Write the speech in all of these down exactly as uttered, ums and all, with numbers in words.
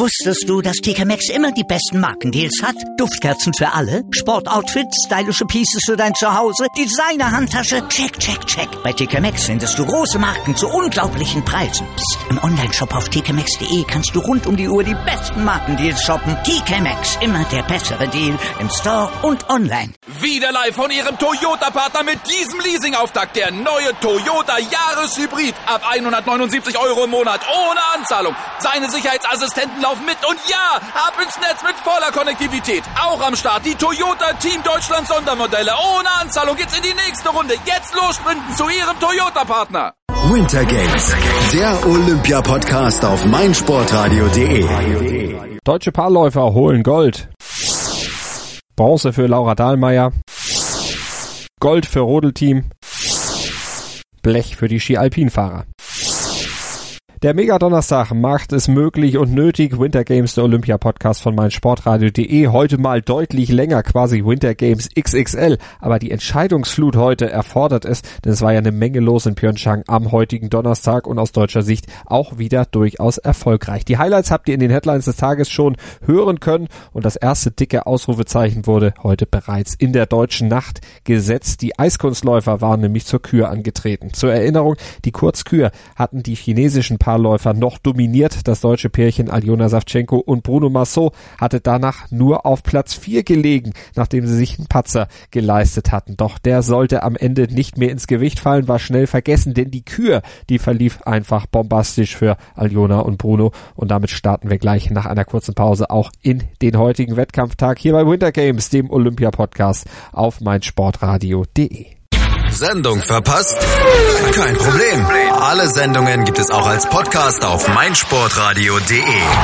Wusstest du, dass T K Maxx immer die besten Markendeals hat? Duftkerzen für alle, Sportoutfits, stylische Pieces für dein Zuhause, Designer-Handtasche, check, check, check. Bei T K Maxx findest du große Marken zu unglaublichen Preisen. Psst. Im Onlineshop auf t k maxx punkt d e kannst du rund um die Uhr die besten Markendeals shoppen. T K Maxx, immer der bessere Deal im Store und online. Wieder live von Ihrem Toyota-Partner mit diesem Leasing-Auftakt. Der neue Toyota Jahreshybrid. Ab hundertneunundsiebzig Euro im Monat ohne Anzahlung. Seine Sicherheitsassistenten laufen mit und ja, ab ins Netz mit voller Konnektivität. Auch am Start die Toyota Team Deutschland Sondermodelle. Ohne Anzahlung geht's in die nächste Runde. Jetzt los sprinten zu Ihrem Toyota-Partner. Winter Games, der Olympia-Podcast auf meinsportradio punkt de. Deutsche Paarläufer holen Gold. Bronze für Laura Dahlmeier. Gold für Rodelteam. Blech für die Ski-Alpin-Fahrer. Der Mega-Donnerstag macht es möglich und nötig. Winter Games, der Olympia-Podcast von meinsportradio punkt de. Heute mal deutlich länger, quasi Winter Games X X L. Aber die Entscheidungsflut heute erfordert es, denn es war ja eine Menge los in Pyeongchang am heutigen Donnerstag und aus deutscher Sicht auch wieder durchaus erfolgreich. Die Highlights habt ihr in den Headlines des Tages schon hören können und das erste dicke Ausrufezeichen wurde heute bereits in der deutschen Nacht gesetzt. Die Eiskunstläufer waren nämlich zur Kür angetreten. Zur Erinnerung, die Kurzkür hatten die chinesischen Paarläufer noch dominiert. Das deutsche Pärchen Aljona Savchenko und Bruno Massot hatte danach nur auf Platz vier gelegen, nachdem sie sich einen Patzer geleistet hatten. Doch der sollte am Ende nicht mehr ins Gewicht fallen, war schnell vergessen, denn die Kür, die verlief einfach bombastisch für Aljona und Bruno. Und damit starten wir gleich nach einer kurzen Pause auch in den heutigen Wettkampftag hier bei Winter Games, dem Olympia-Podcast auf meinsportradio punkt de. Sendung verpasst? Kein Problem. Alle Sendungen gibt es auch als Podcast auf meinsportradio punkt de.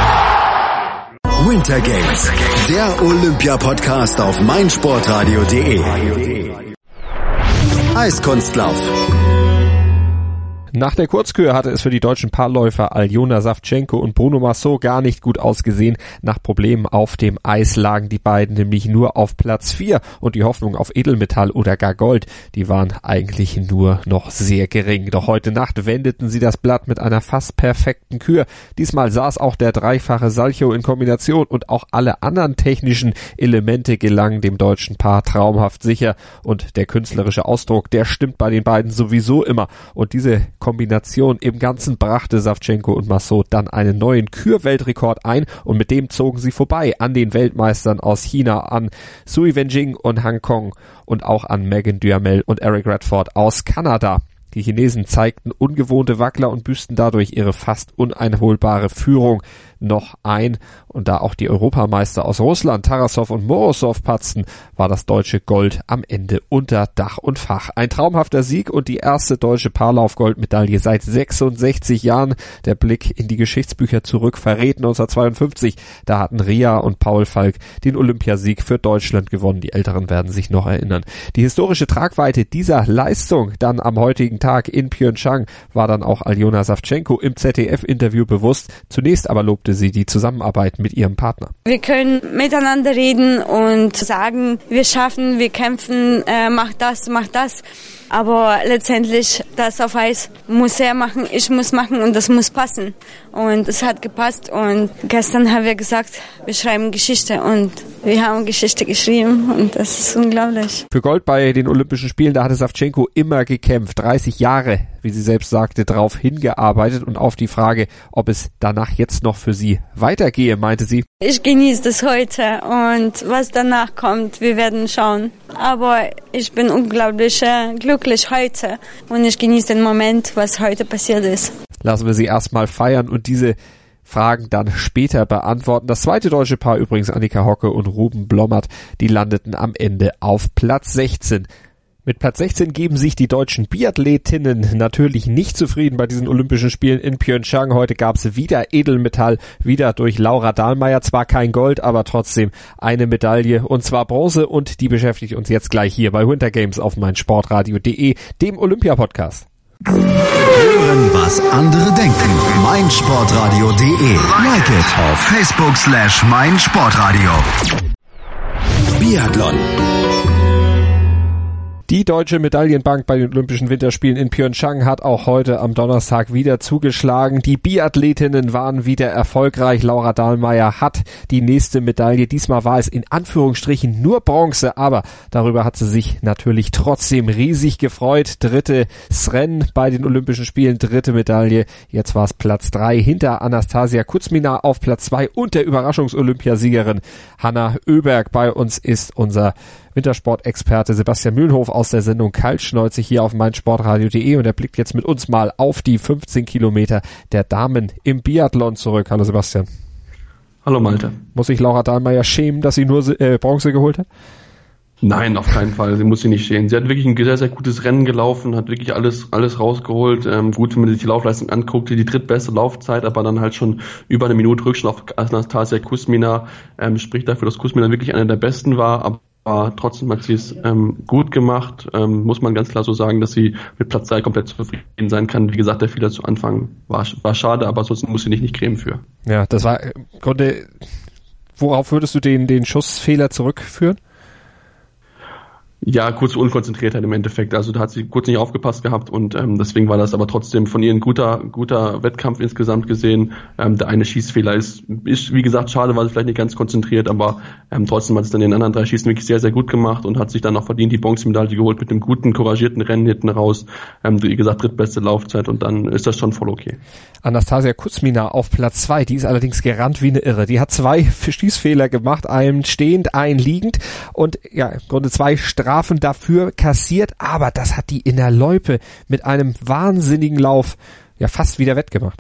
Winter Games, der Olympia-Podcast auf meinsportradio punkt de. Eiskunstlauf. Nach der Kurzkür hatte es für die deutschen Paarläufer Aljona Savchenko und Bruno Massot gar nicht gut ausgesehen. Nach Problemen auf dem Eis lagen die beiden nämlich nur auf Platz vier und die Hoffnung auf Edelmetall oder gar Gold, die waren eigentlich nur noch sehr gering. Doch heute Nacht wendeten sie das Blatt mit einer fast perfekten Kür. Diesmal saß auch der dreifache Salchow in Kombination und auch alle anderen technischen Elemente gelangen dem deutschen Paar traumhaft sicher und der künstlerische Ausdruck, der stimmt bei den beiden sowieso immer und diese Kombination im Ganzen brachte Savchenko und Massot dann einen neuen Kür-Weltrekord ein und mit dem zogen sie vorbei an den Weltmeistern aus China, an Sui Wenjing und Han Kong und auch an Megan Duhamel und Eric Radford aus Kanada. Die Chinesen zeigten ungewohnte Wackler und büßten dadurch ihre fast uneinholbare Führung noch ein. Und da auch die Europameister aus Russland, Tarasov und Morozov patzten, war das deutsche Gold am Ende unter Dach und Fach. Ein traumhafter Sieg und die erste deutsche Paarlauf-Goldmedaille seit sechsundsechzig Jahren. Der Blick in die Geschichtsbücher zurück verrät neunzehnhundertzweiundfünfzig. Da hatten Ria und Paul Falk den Olympiasieg für Deutschland gewonnen. Die Älteren werden sich noch erinnern. Die historische Tragweite dieser Leistung dann am heutigen Tag in Pyeongchang war dann auch Aljona Savchenko im Z D F-Interview bewusst. Zunächst aber lobte sie die Zusammenarbeit mit ihrem Partner. Wir können miteinander reden und sagen, wir schaffen, wir kämpfen, äh, mach das, mach das. Aber letztendlich, das auf Eis muss er machen, ich muss machen und das muss passen. Und es hat gepasst und gestern haben wir gesagt, wir schreiben Geschichte und wir haben Geschichte geschrieben und das ist unglaublich. Für Gold bei den Olympischen Spielen, da hatte Savchenko immer gekämpft, dreißig Jahre, wie sie selbst sagte, drauf hingearbeitet und auf die Frage, ob es danach jetzt noch für sie weitergehe, meinte sie: Ich genieße das heute und was danach kommt, wir werden schauen. Aber ich bin unglaublich äh, glücklich heute und ich genieße den Moment, was heute passiert ist. Lassen wir sie erstmal feiern und diese Fragen dann später beantworten. Das zweite deutsche Paar übrigens, Annika Hocke und Ruben Blommert, die landeten am Ende auf Platz sechzehn. Mit Platz sechzehn geben sich die deutschen Biathletinnen natürlich nicht zufrieden bei diesen Olympischen Spielen in Pyeongchang. Heute gab es wieder Edelmetall, wieder durch Laura Dahlmeier. Zwar kein Gold, aber trotzdem eine Medaille und zwar Bronze und die beschäftigt uns jetzt gleich hier bei Winter Games auf meinsportradio punkt de, dem Olympia-Podcast. Hören, was andere denken. meinsportradio punkt de. Like it auf Facebook slash meinsportradio. Biathlon. Die deutsche Medaillenbank bei den Olympischen Winterspielen in Pyeongchang hat auch heute am Donnerstag wieder zugeschlagen. Die Biathletinnen waren wieder erfolgreich. Laura Dahlmeier hat die nächste Medaille. Diesmal war es in Anführungsstrichen nur Bronze, aber darüber hat sie sich natürlich trotzdem riesig gefreut. Drittes Rennen bei den Olympischen Spielen, dritte Medaille. Jetzt war es Platz drei hinter Anastasia Kuzmina auf Platz zwei und der Überraschungsolympiasiegerin Hanna Öberg. Bei uns ist unser Wintersport-Experte Sebastian Mühlenhof aus der Sendung Kaltschneuzig hier auf meinsportradio punkt de und er blickt jetzt mit uns mal auf die fünfzehn Kilometer der Damen im Biathlon zurück. Hallo Sebastian. Hallo Malte. Muss sich Laura Dahlmeier schämen, dass sie nur äh, Bronze geholt hat? Nein, auf keinen Fall. Sie muss sich nicht schämen. Sie hat wirklich ein sehr, sehr gutes Rennen gelaufen, hat wirklich alles alles rausgeholt. Ähm, gut, wenn man sich die Laufleistung anguckt, die drittbeste Laufzeit, aber dann halt schon über eine Minute Rückstand auf Anastasia Kuzmina. Ähm, spricht dafür, dass Kuzmina wirklich einer der besten war, aber Aber trotzdem hat sie es ähm, gut gemacht, ähm, muss man ganz klar so sagen, dass sie mit Platz drei komplett zufrieden sein kann. Wie gesagt, der Fehler zu Anfang war, war schade, aber sonst muss sie nicht, nicht cremen für. Ja, das war im Grunde, worauf würdest du den, den Schussfehler zurückführen? Ja, kurz Unkonzentriertheit im Endeffekt. Also da hat sie kurz nicht aufgepasst gehabt und ähm, deswegen war das aber trotzdem von ihr ein guter guter Wettkampf insgesamt gesehen. Ähm, der eine Schießfehler ist, ist wie gesagt, schade, war sie vielleicht nicht ganz konzentriert, aber ähm, trotzdem hat es dann in den anderen drei Schießen wirklich sehr, sehr gut gemacht und hat sich dann auch verdient die Bronzemedaille geholt mit dem guten, couragierten Rennen hinten raus. Ähm, wie gesagt, drittbeste Laufzeit und dann ist das schon voll okay. Anastasia Kuzmina auf Platz zwei, die ist allerdings gerannt wie eine Irre. Die hat zwei Schießfehler gemacht, einen stehend, einen liegend und ja, im Grunde zwei Strafen dafür kassiert, aber das hat die in der Loipe mit einem wahnsinnigen Lauf ja fast wieder wettgemacht.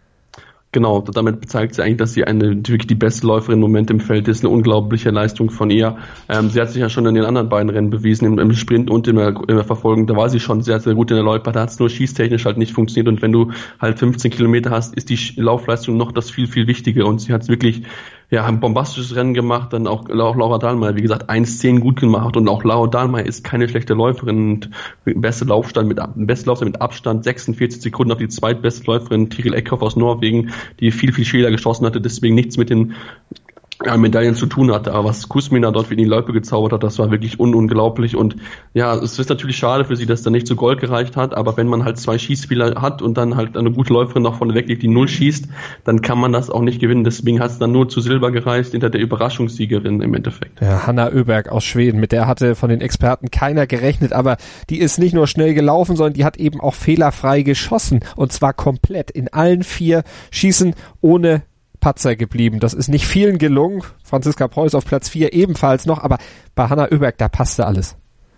Genau, damit zeigt sie eigentlich, dass sie eine wirklich die beste Läuferin im Moment im Feld ist, eine unglaubliche Leistung von ihr. Ähm, sie hat sich ja schon in den anderen beiden Rennen bewiesen, im, im Sprint und in der, in der Verfolgung, da war sie schon sehr, sehr gut in der Loipe, da hat es nur schießtechnisch halt nicht funktioniert und wenn du halt fünfzehn Kilometer hast, ist die Laufleistung noch das viel, viel wichtiger und sie hat es wirklich ja, ein bombastisches Rennen gemacht, dann auch, auch Laura Dahlmeier, wie gesagt, eins zehn gut gemacht und auch Laura Dahlmeier ist keine schlechte Läuferin und beste Laufstand mit, beste Laufstand mit Abstand, sechsundvierzig Sekunden auf die zweitbeste Läuferin, Tiril Eckhoff aus Norwegen, die viel, viel Schäler geschossen hatte, deswegen nichts mit den ja, Medaillen zu tun hatte, aber was Kuzmina dort für die Loipe gezaubert hat, das war wirklich un- unglaublich und ja, es ist natürlich schade für sie, dass da nicht zu Gold gereicht hat, aber wenn man halt zwei Schießspieler hat und dann halt eine gute Läuferin nach vorne weglegt, die null schießt, dann kann man das auch nicht gewinnen, deswegen hat es dann nur zu Silber gereicht hinter der Überraschungssiegerin im Endeffekt. Ja, Hanna Öberg aus Schweden, mit der hatte von den Experten keiner gerechnet, aber die ist nicht nur schnell gelaufen, sondern die hat eben auch fehlerfrei geschossen und zwar komplett in allen vier Schießen ohne Patzer geblieben. Das ist nicht vielen gelungen. Franziska Preuß auf Platz vier ebenfalls noch, aber bei Hanna Öberg, da passte alles.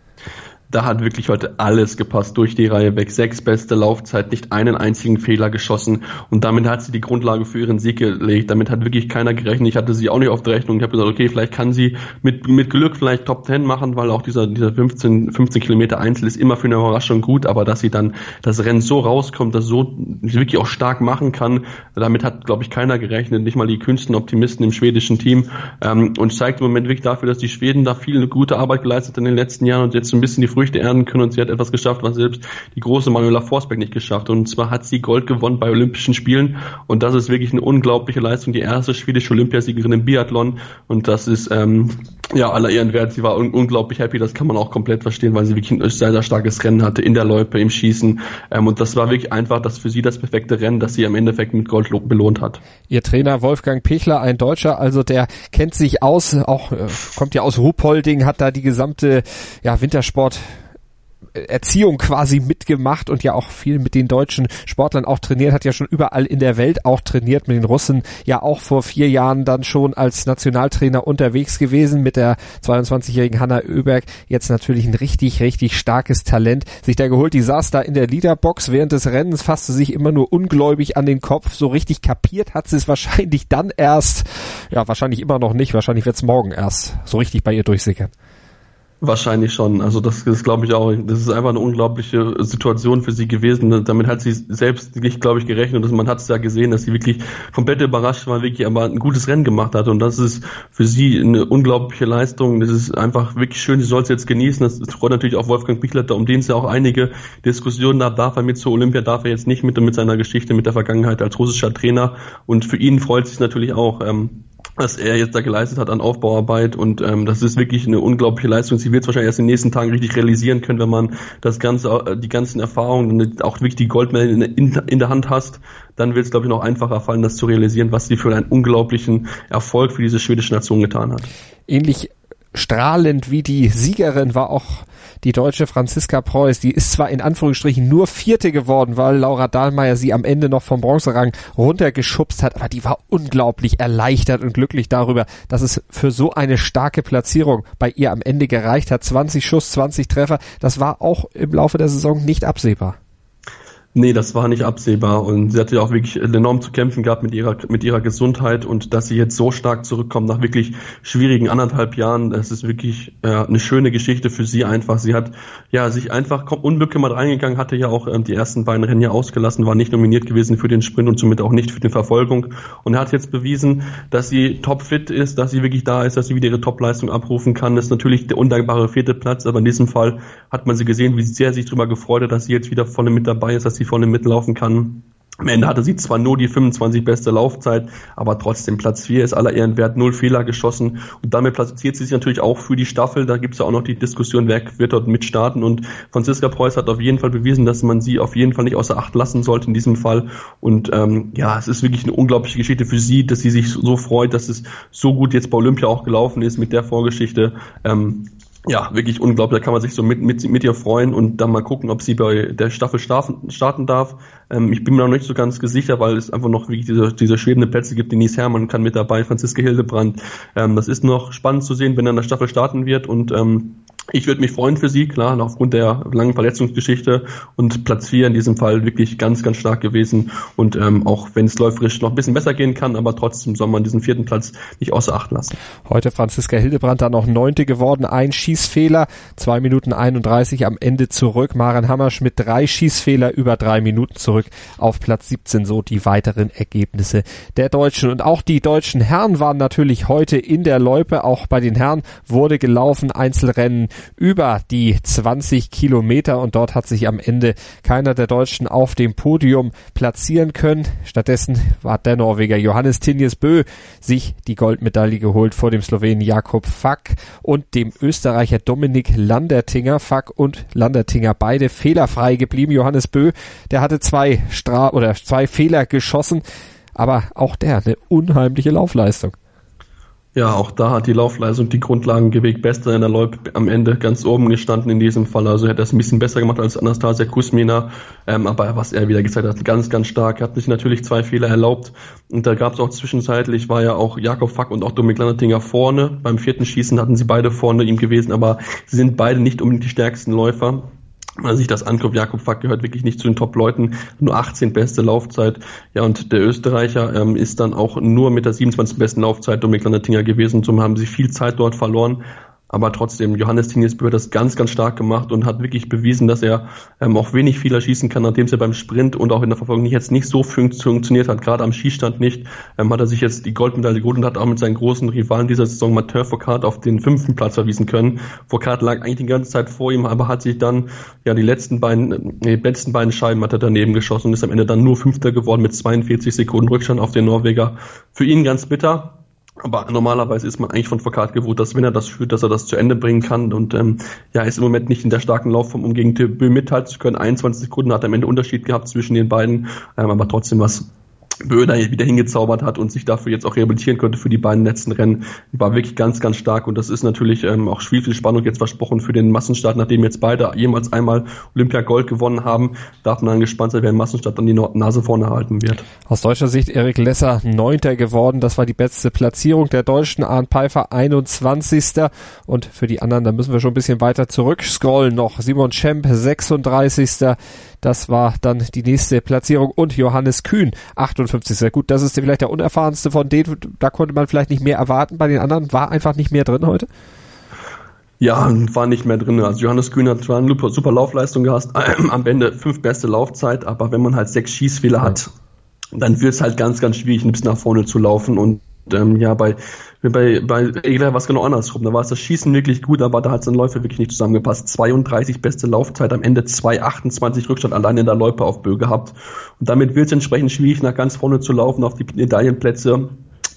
Da hat wirklich heute alles gepasst, durch die Reihe weg. Sechs beste Laufzeit, nicht einen einzigen Fehler geschossen und damit hat sie die Grundlage für ihren Sieg gelegt. Damit hat wirklich keiner gerechnet. Ich hatte sie auch nicht auf der Rechnung. Ich habe gesagt, okay, vielleicht kann sie mit mit Glück vielleicht Top Ten machen, weil auch dieser dieser fünfzehn Kilometer Einzel ist immer für eine Überraschung gut, aber dass sie dann das Rennen so rauskommt, das so wirklich auch stark machen kann, damit hat, glaube ich, keiner gerechnet. Nicht mal die kühnsten Optimisten im schwedischen Team ähm, und zeigt im Moment wirklich dafür, dass die Schweden da viel gute Arbeit geleistet in den letzten Jahren und jetzt so ein bisschen die Früchte ernten können und sie hat etwas geschafft, was selbst die große Manuela Forsberg nicht geschafft hat. Und zwar hat sie Gold gewonnen bei Olympischen Spielen und das ist wirklich eine unglaubliche Leistung. Die erste schwedische Olympiasiegerin im Biathlon und das ist ähm, ja aller Ehren wert. Sie war un- unglaublich happy, das kann man auch komplett verstehen, weil sie wirklich ein sehr, sehr starkes Rennen hatte in der Loipe, im Schießen ähm, und das war wirklich einfach das für sie das perfekte Rennen, das sie am Endeffekt mit Gold lo- belohnt hat. Ihr Trainer Wolfgang Pichler, ein Deutscher, also der kennt sich aus, auch äh, kommt ja aus Ruhpolding, hat da die gesamte ja, Wintersport Erziehung quasi mitgemacht und ja auch viel mit den deutschen Sportlern auch trainiert, hat ja schon überall in der Welt auch trainiert, mit den Russen ja auch vor vier Jahren dann schon als Nationaltrainer unterwegs gewesen, mit der zweiundzwanzigjährigen Hanna Öberg, jetzt natürlich ein richtig, richtig starkes Talent, sich da geholt, die saß da in der Leaderbox während des Rennens, fasste sich immer nur ungläubig an den Kopf, so richtig kapiert hat sie es wahrscheinlich dann erst, ja wahrscheinlich immer noch nicht, wahrscheinlich wird es morgen erst so richtig bei ihr durchsickern. Wahrscheinlich schon. Also das, das glaube ich auch. Das ist einfach eine unglaubliche Situation für sie gewesen. Damit hat sie selbst nicht, glaube ich, gerechnet. Man hat es ja gesehen, dass sie wirklich komplett überrascht war, wirklich aber ein gutes Rennen gemacht hat. Und das ist für sie eine unglaubliche Leistung. Das ist einfach wirklich schön. Sie soll es jetzt genießen. Das freut natürlich auch Wolfgang Pichler, um den es ja auch einige Diskussionen gab. Darf er mit zur Olympia, darf er jetzt nicht mit, mit seiner Geschichte, mit der Vergangenheit als russischer Trainer. Und für ihn freut es sich natürlich auch. Ähm, was er jetzt da geleistet hat an Aufbauarbeit und ähm, das ist wirklich eine unglaubliche Leistung. Sie wird es wahrscheinlich erst in den nächsten Tagen richtig realisieren können, wenn man das ganze, die ganzen Erfahrungen und auch wirklich die Goldmedaille in, in der Hand hast, dann wird es, glaube ich, noch einfacher fallen, das zu realisieren, was sie für einen unglaublichen Erfolg für diese schwedische Nation getan hat. Ähnlich strahlend wie die Siegerin war auch die deutsche Franziska Preuß. Die ist zwar in Anführungsstrichen nur Vierte geworden, weil Laura Dahlmeier sie am Ende noch vom Bronzerang runtergeschubst hat, aber die war unglaublich erleichtert und glücklich darüber, dass es für so eine starke Platzierung bei ihr am Ende gereicht hat. zwanzig Schuss, zwanzig Treffer, das war auch im Laufe der Saison nicht absehbar. Nee, das war nicht absehbar und sie hatte ja auch wirklich enorm zu kämpfen gehabt mit ihrer mit ihrer Gesundheit und dass sie jetzt so stark zurückkommt nach wirklich schwierigen anderthalb Jahren, das ist wirklich äh, eine schöne Geschichte für sie einfach. Sie hat ja sich einfach unbekümmert reingegangen, hatte ja auch ähm, die ersten beiden Rennen ja ausgelassen, war nicht nominiert gewesen für den Sprint und somit auch nicht für die Verfolgung und hat jetzt bewiesen, dass sie topfit ist, dass sie wirklich da ist, dass sie wieder ihre Topleistung abrufen kann. Das ist natürlich der undankbare vierte Platz, aber in diesem Fall hat man sie gesehen, wie sehr sie sich darüber gefreut hat, dass sie jetzt wieder vorne mit dabei ist, dass sie vorne mitlaufen kann. Am Ende hatte sie zwar nur die fünfundzwanzig beste Laufzeit, aber trotzdem Platz vier ist aller Ehren wert, null Fehler geschossen und damit platziert sie sich natürlich auch für die Staffel. Da gibt es ja auch noch die Diskussion, wer wird dort mitstarten und Franziska Preuß hat auf jeden Fall bewiesen, dass man sie auf jeden Fall nicht außer Acht lassen sollte in diesem Fall und ähm, ja, es ist wirklich eine unglaubliche Geschichte für sie, dass sie sich so freut, dass es so gut jetzt bei Olympia auch gelaufen ist mit der Vorgeschichte. Ähm, Ja, wirklich unglaublich. Da kann man sich so mit, mit, mit ihr freuen und dann mal gucken, ob sie bei der Staffel starten, starten darf. Ähm, ich bin mir noch nicht so ganz sicher, weil es einfach noch wirklich diese, diese schwebenden Plätze gibt. Denise Herrmann kann mit dabei, Franziska Hildebrand. Ähm, das ist noch spannend zu sehen, wenn er in der Staffel starten wird und ähm, ich würde mich freuen für sie, klar, aufgrund der langen Verletzungsgeschichte und Platz vier in diesem Fall wirklich ganz, ganz stark gewesen und ähm, auch wenn es läuferisch noch ein bisschen besser gehen kann, aber trotzdem soll man diesen vierten Platz nicht außer Acht lassen. Heute Franziska Hildebrand dann noch Neunte geworden, ein Schießfehler, zwei Minuten einunddreißig am Ende zurück, Maren Hammerschmidt drei Schießfehler, über drei Minuten zurück auf Platz siebzehn, so die weiteren Ergebnisse der Deutschen und auch die deutschen Herren waren natürlich heute in der Loipe, auch bei den Herren wurde gelaufen, Einzelrennen über die zwanzig Kilometer und dort hat sich am Ende keiner der Deutschen auf dem Podium platzieren können. Stattdessen hat der Norweger Johannes Tinjes Bø sich die Goldmedaille geholt vor dem Slowenen Jakob Fak und dem Österreicher Dominik Landertinger. Fak und Landertinger beide fehlerfrei geblieben. Johannes Bø, der hatte zwei Stra- oder zwei Fehler geschossen, aber auch der eine unheimliche Laufleistung. Ja, auch da hat die Laufleistung die Grundlagen gewegt. Bester in der Loipe am Ende ganz oben gestanden in diesem Fall. Also er hat das ein bisschen besser gemacht als Anastasia Kuzmina. Ähm, aber was er wieder gezeigt hat, ganz, ganz stark. Er hat sich natürlich zwei Fehler erlaubt. Und da gab es auch zwischenzeitlich, war ja auch Jakob Fak und auch Dominik Landertinger vorne. Beim vierten Schießen hatten sie beide vorne ihm gewesen. Aber sie sind beide nicht unbedingt die stärksten Läufer. Wenn man sich das anguckt, Jakob Fak gehört wirklich nicht zu den Top-Leuten, nur achtzehn beste Laufzeit. Ja, und der Österreicher ähm, ist dann auch nur mit der siebenundzwanzig besten Laufzeit Dominik Landertinger gewesen. Somit haben sie viel Zeit dort verloren. Aber trotzdem, Johannes Tinjes Bø hat das ganz, ganz stark gemacht und hat wirklich bewiesen, dass er ähm, auch wenig Fehler schießen kann, nachdem es ja beim Sprint und auch in der Verfolgung nicht, jetzt nicht so funktioniert hat, gerade am Schießstand nicht, ähm, hat er sich jetzt die Goldmedaille geholt und hat auch mit seinen großen Rivalen dieser Saison Mathieu Foucault auf den fünften Platz verwiesen können. Foucault lag eigentlich die ganze Zeit vor ihm, aber hat sich dann, ja, die letzten beiden, die letzten beiden Scheiben hat er daneben geschossen und ist am Ende dann nur Fünfter geworden mit zweiundvierzig Sekunden Rückstand auf den Norweger. Für ihn ganz bitter. Aber normalerweise ist man eigentlich von Foucault gewohnt, dass wenn er das führt, dass er das zu Ende bringen kann. Und ähm, ja, ist im Moment nicht in der starken Laufform, um gegen Bø mithalten zu können. einundzwanzig Sekunden hat er am Ende Unterschied gehabt zwischen den beiden. Ähm, aber trotzdem was Bø da wieder hingezaubert hat und sich dafür jetzt auch rehabilitieren konnte für die beiden letzten Rennen, war wirklich ganz, ganz stark. Und das ist natürlich ähm, auch viel, viel Spannung jetzt versprochen für den Massenstart. Nachdem jetzt beide jemals einmal Olympia Gold gewonnen haben, darf man dann gespannt sein, wer im Massenstart dann die Nase vorne halten wird. Aus deutscher Sicht Erik Lesser Neunter geworden. Das war die beste Platzierung der Deutschen. Arndt Pfeiffer einundzwanzigster Und für die anderen, da müssen wir schon ein bisschen weiter zurückscrollen noch. Simon Schemp sechsunddreißigster Das war dann die nächste Platzierung. Und Johannes Kühn achtundfünfzigster Gut, das ist vielleicht der unerfahrenste von denen. Da konnte man vielleicht nicht mehr erwarten. Bei den anderen war einfach nicht mehr drin heute. Ja, war nicht mehr drin. Also Johannes Kühn hat zwar eine super, super Laufleistung gehabt, am Ende fünf beste Laufzeit, aber wenn man halt sechs Schießfehler hat, dann wird es halt ganz, ganz schwierig, ein bisschen nach vorne zu laufen. Und ähm, ja, bei bei bei Egler war es genau andersrum. Da war es das Schießen wirklich gut, aber da hat es in Läufe wirklich nicht zusammengepasst. zweiunddreißig beste Laufzeit, am Ende zwei achtundzwanzig Rückstand allein in der Loipe auf Bø gehabt. Und damit wird es entsprechend schwierig, nach ganz vorne zu laufen auf die Medaillenplätze.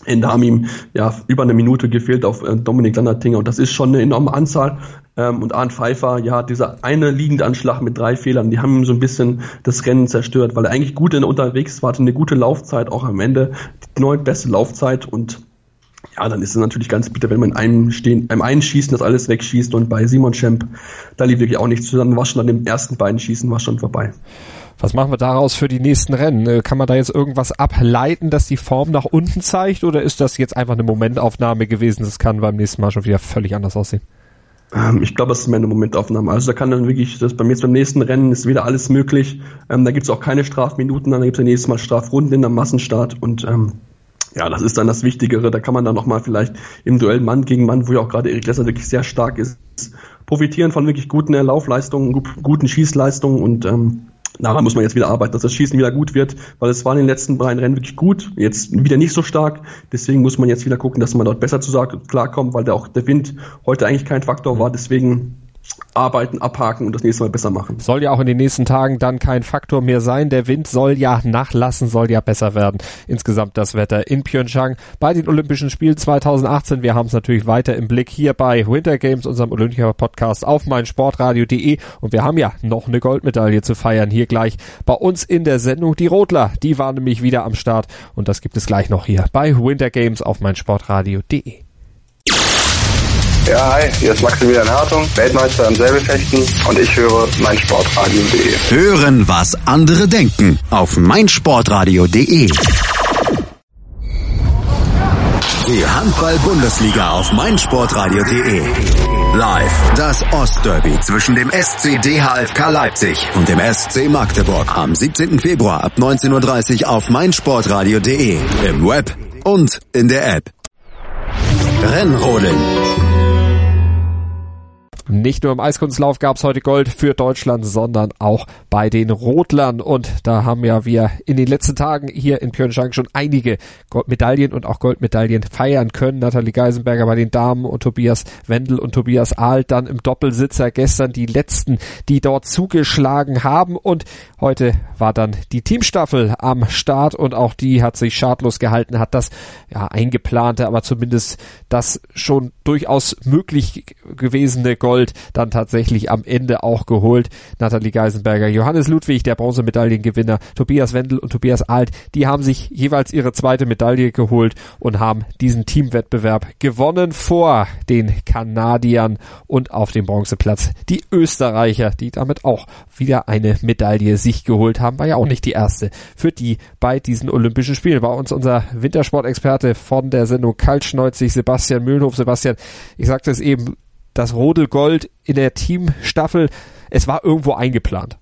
Ende haben ihm ja über eine Minute gefehlt auf äh, Dominik Landertinger und das ist schon eine enorme Anzahl. Ähm, und Arndt Pfeiffer, ja, dieser eine liegende Anschlag mit drei Fehlern, die haben ihm so ein bisschen das Rennen zerstört, weil er eigentlich gut in, unterwegs war, hatte eine gute Laufzeit, auch am Ende die neuntbeste Laufzeit und ja, dann ist es natürlich ganz bitter, wenn man in einem, Stehen, einem einen Schießen das alles wegschießt und bei Simon Schemp, da lief wirklich auch nichts zusammen, war schon an den ersten beiden Schießen, war schon vorbei. Was machen wir daraus für die nächsten Rennen? Kann man da jetzt irgendwas ableiten, dass die Form nach unten zeigt oder ist das jetzt einfach eine Momentaufnahme gewesen? Das kann beim nächsten Mal schon wieder völlig anders aussehen. Ähm, ich glaube, das ist mehr eine Momentaufnahme. Also da kann dann wirklich, das beim jetzt beim nächsten Rennen ist wieder alles möglich. Ähm, da gibt es auch keine Strafminuten, dann gibt es nächstes Mal Strafrunden in der Massenstart und ähm, ja, das ist dann das Wichtigere. Da kann man dann nochmal vielleicht im Duell Mann gegen Mann, wo ja auch gerade Erik Lesser wirklich sehr stark ist, profitieren von wirklich guten Laufleistungen, guten Schießleistungen und ähm, daran muss man jetzt wieder arbeiten, dass das Schießen wieder gut wird, weil es war in den letzten beiden Rennen wirklich gut, jetzt wieder nicht so stark, deswegen muss man jetzt wieder gucken, dass man dort besser zu klarkommt, weil da auch der Wind heute eigentlich kein Faktor war, deswegen arbeiten, abhaken und das nächste Mal besser machen. Soll ja auch in den nächsten Tagen dann kein Faktor mehr sein. Der Wind soll ja nachlassen, soll ja besser werden. Insgesamt das Wetter in Pyeongchang bei den Olympischen Spielen zwanzig achtzehn. Wir haben es natürlich weiter im Blick hier bei Winter Games, unserem Olympia-Podcast auf meinsportradio punkt de und wir haben ja noch eine Goldmedaille zu feiern hier gleich bei uns in der Sendung. Die Rodler, die waren nämlich wieder am Start und das gibt es gleich noch hier bei Winter Games auf meinsportradio punkt de. Ja, hi, hier ist Maximilian Hartung, Weltmeister im Säbelfechten und ich höre meinsportradio punkt de. Hören, was andere denken auf meinsportradio punkt de. Die Handball-Bundesliga auf meinsportradio punkt de. Live das Ostderby zwischen dem S C D H F K Leipzig und dem S C Magdeburg am siebzehnten Februar ab neunzehn Uhr dreißig auf meinsportradio punkt de, im Web und in der App. Rennrodeln. Nicht nur im Eiskunstlauf gab es heute Gold für Deutschland, sondern auch bei den Rodlern. Und da haben ja wir in den letzten Tagen hier in Pyeongchang schon einige Goldmedaillen und auch Goldmedaillen feiern können. Nathalie Geisenberger bei den Damen und Tobias Wendel und Tobias Ahlt dann im Doppelsitzer. Gestern die letzten, die dort zugeschlagen haben. Und heute war dann die Teamstaffel am Start und auch die hat sich schadlos gehalten, hat das ja eingeplante, aber zumindest das schon durchaus möglich gewesene Gold dann tatsächlich am Ende auch geholt. Nathalie Geisenberger, Johannes Ludwig, der Bronzemedaillengewinner, Tobias Wendel und Tobias Ahlt, die haben sich jeweils ihre zweite Medaille geholt und haben diesen Teamwettbewerb gewonnen vor den Kanadiern und auf dem Bronzeplatz die Österreicher, die damit auch wieder eine Medaille sich geholt haben, war ja auch nicht die erste für die bei diesen Olympischen Spielen. Bei uns unser Wintersportexperte von der Sendung Kaltschneuzig, Sebastian Mühlenhof. Sebastian, ich sagte es eben, das Rodelgold in der Teamstaffel, es war irgendwo eingeplant.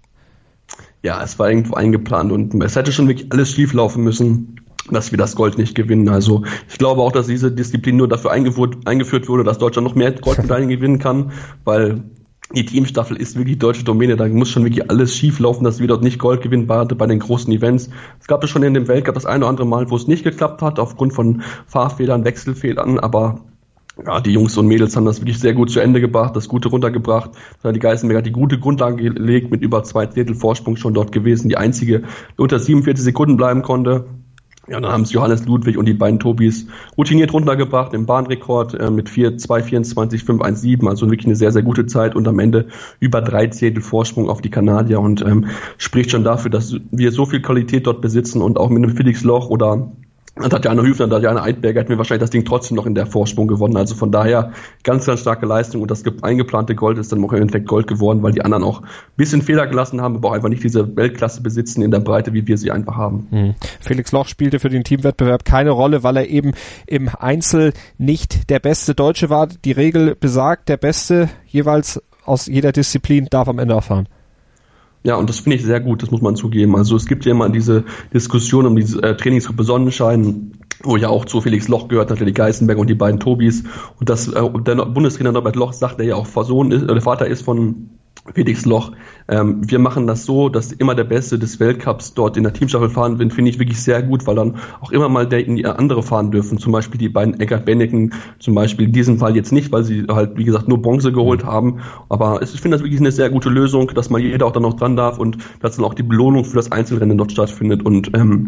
Ja, es war irgendwo eingeplant und es hätte schon wirklich alles schief laufen müssen, dass wir das Gold nicht gewinnen. Also ich glaube auch, dass diese Disziplin nur dafür eingeführt, eingeführt wurde, dass Deutschland noch mehr Goldmedaillen gewinnen kann, weil die Teamstaffel ist wirklich deutsche Domäne, da muss schon wirklich alles schief laufen, dass wir dort nicht Gold gewinnen bei den großen Events. Es gab es schon in dem Weltcup das eine oder andere Mal, wo es nicht geklappt hat, aufgrund von Fahrfehlern, Wechselfehlern, aber ja, die Jungs und Mädels haben das wirklich sehr gut zu Ende gebracht, das Gute runtergebracht. Die Geisenberger hat die gute Grundlage gelegt, mit über zwei Drittel Vorsprung schon dort gewesen. Die einzige, die unter siebenundvierzig Sekunden bleiben konnte. Ja, dann haben es Johannes Ludwig und die beiden Tobis routiniert runtergebracht im Bahnrekord äh, mit vier zwei vierundzwanzig fünf siebzehn, also wirklich eine sehr, sehr gute Zeit und am Ende über drei Zehntel Vorsprung auf die Kanadier und ähm, spricht schon dafür, dass wir so viel Qualität dort besitzen und auch mit einem Felix Loch oder Tatjana Hüfner, Tatjana Eidberger hätten wir wahrscheinlich das Ding trotzdem noch in der Vorsprung gewonnen. Also von daher ganz, ganz starke Leistung und das eingeplante Gold ist dann auch im Endeffekt Gold geworden, weil die anderen auch ein bisschen Fehler gelassen haben, aber auch einfach nicht diese Weltklasse besitzen in der Breite, wie wir sie einfach haben. Hm. Felix Loch spielte für den Teamwettbewerb keine Rolle, weil er eben im Einzel nicht der beste Deutsche war. Die Regel besagt, der Beste jeweils aus jeder Disziplin darf am Ende auch fahren. Ja, und das finde ich sehr gut, das muss man zugeben. Also es gibt ja immer diese Diskussion um diese äh, Trainingsgruppe Sonnenschein, wo ja auch zu Felix Loch gehört, natürlich Geisenberg und die beiden Tobis. Und das äh, der Bundestrainer Norbert Loch sagt, der ja auch Sohn ist, oder Vater ist von Felix Loch. Ähm, wir machen das so, dass immer der Beste des Weltcups dort in der Teamstaffel fahren wird, finde ich wirklich sehr gut, weil dann auch immer mal der in die andere fahren dürfen. Zum Beispiel die beiden Eckart Benneken, zum Beispiel in diesem Fall jetzt nicht, weil sie halt, wie gesagt, nur Bronze geholt haben. Aber ich finde das wirklich eine sehr gute Lösung, dass mal jeder auch dann noch dran darf und dass dann auch die Belohnung für das Einzelrennen dort stattfindet. Und ähm,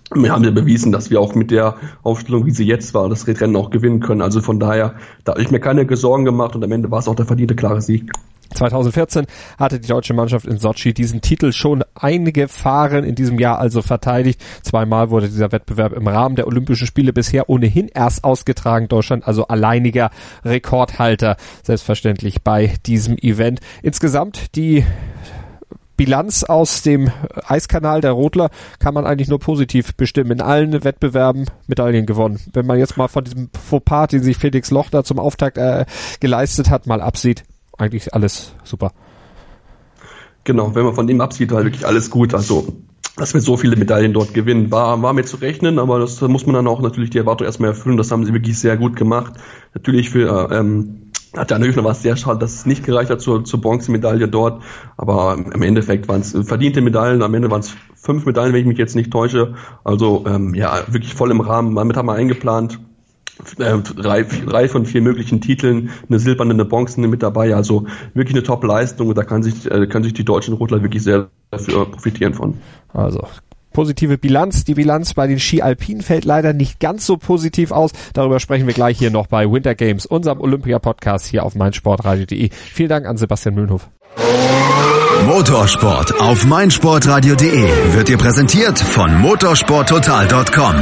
Wir haben ja bewiesen, dass wir auch mit der Aufstellung, wie sie jetzt war, das Rennen auch gewinnen können. Also von daher, da habe ich mir keine Sorgen gemacht und am Ende war es auch der verdiente klare Sieg. zweitausendvierzehn hatte die deutsche Mannschaft in Sotschi diesen Titel schon einige Fahren in diesem Jahr also verteidigt. Zweimal wurde dieser Wettbewerb im Rahmen der Olympischen Spiele bisher ohnehin erst ausgetragen. Deutschland also alleiniger Rekordhalter, selbstverständlich bei diesem Event. Insgesamt die Bilanz aus dem Eiskanal der Rodler kann man eigentlich nur positiv bestimmen. In allen Wettbewerben Medaillen gewonnen. Wenn man jetzt mal von diesem Fauxpas, den sich Felix Lochner zum Auftakt äh, geleistet hat, mal absieht, eigentlich alles super. Genau, wenn man von dem absieht, war wirklich alles gut. Also, dass wir so viele Medaillen dort gewinnen, war, war mir zu rechnen, aber das da muss man dann auch natürlich die Erwartung erstmal erfüllen. Das haben sie wirklich sehr gut gemacht. Natürlich für ähm, hat der Höfner war es sehr schade, dass es nicht gereicht hat zur, zur Bronzemedaille dort, aber im Endeffekt waren es verdiente Medaillen, am Ende waren es fünf Medaillen, wenn ich mich jetzt nicht täusche, also ähm, ja, wirklich voll im Rahmen, damit haben wir eingeplant, äh, drei, drei von vier möglichen Titeln, eine silberne, eine bronzene mit dabei, also wirklich eine Top-Leistung und da kann sich, äh, können sich die deutschen Rodler wirklich sehr dafür profitieren von. Also positive Bilanz. Die Bilanz bei den Ski-Alpinen fällt leider nicht ganz so positiv aus. Darüber sprechen wir gleich hier noch bei Winter Games, unserem Olympia-Podcast hier auf meinsportradio punkt de. Vielen Dank an Sebastian Mühlenhof. Motorsport auf meinsportradio punkt de wird dir präsentiert von motorsporttotal punkt com.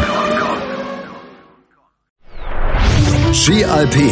Ski Alpin.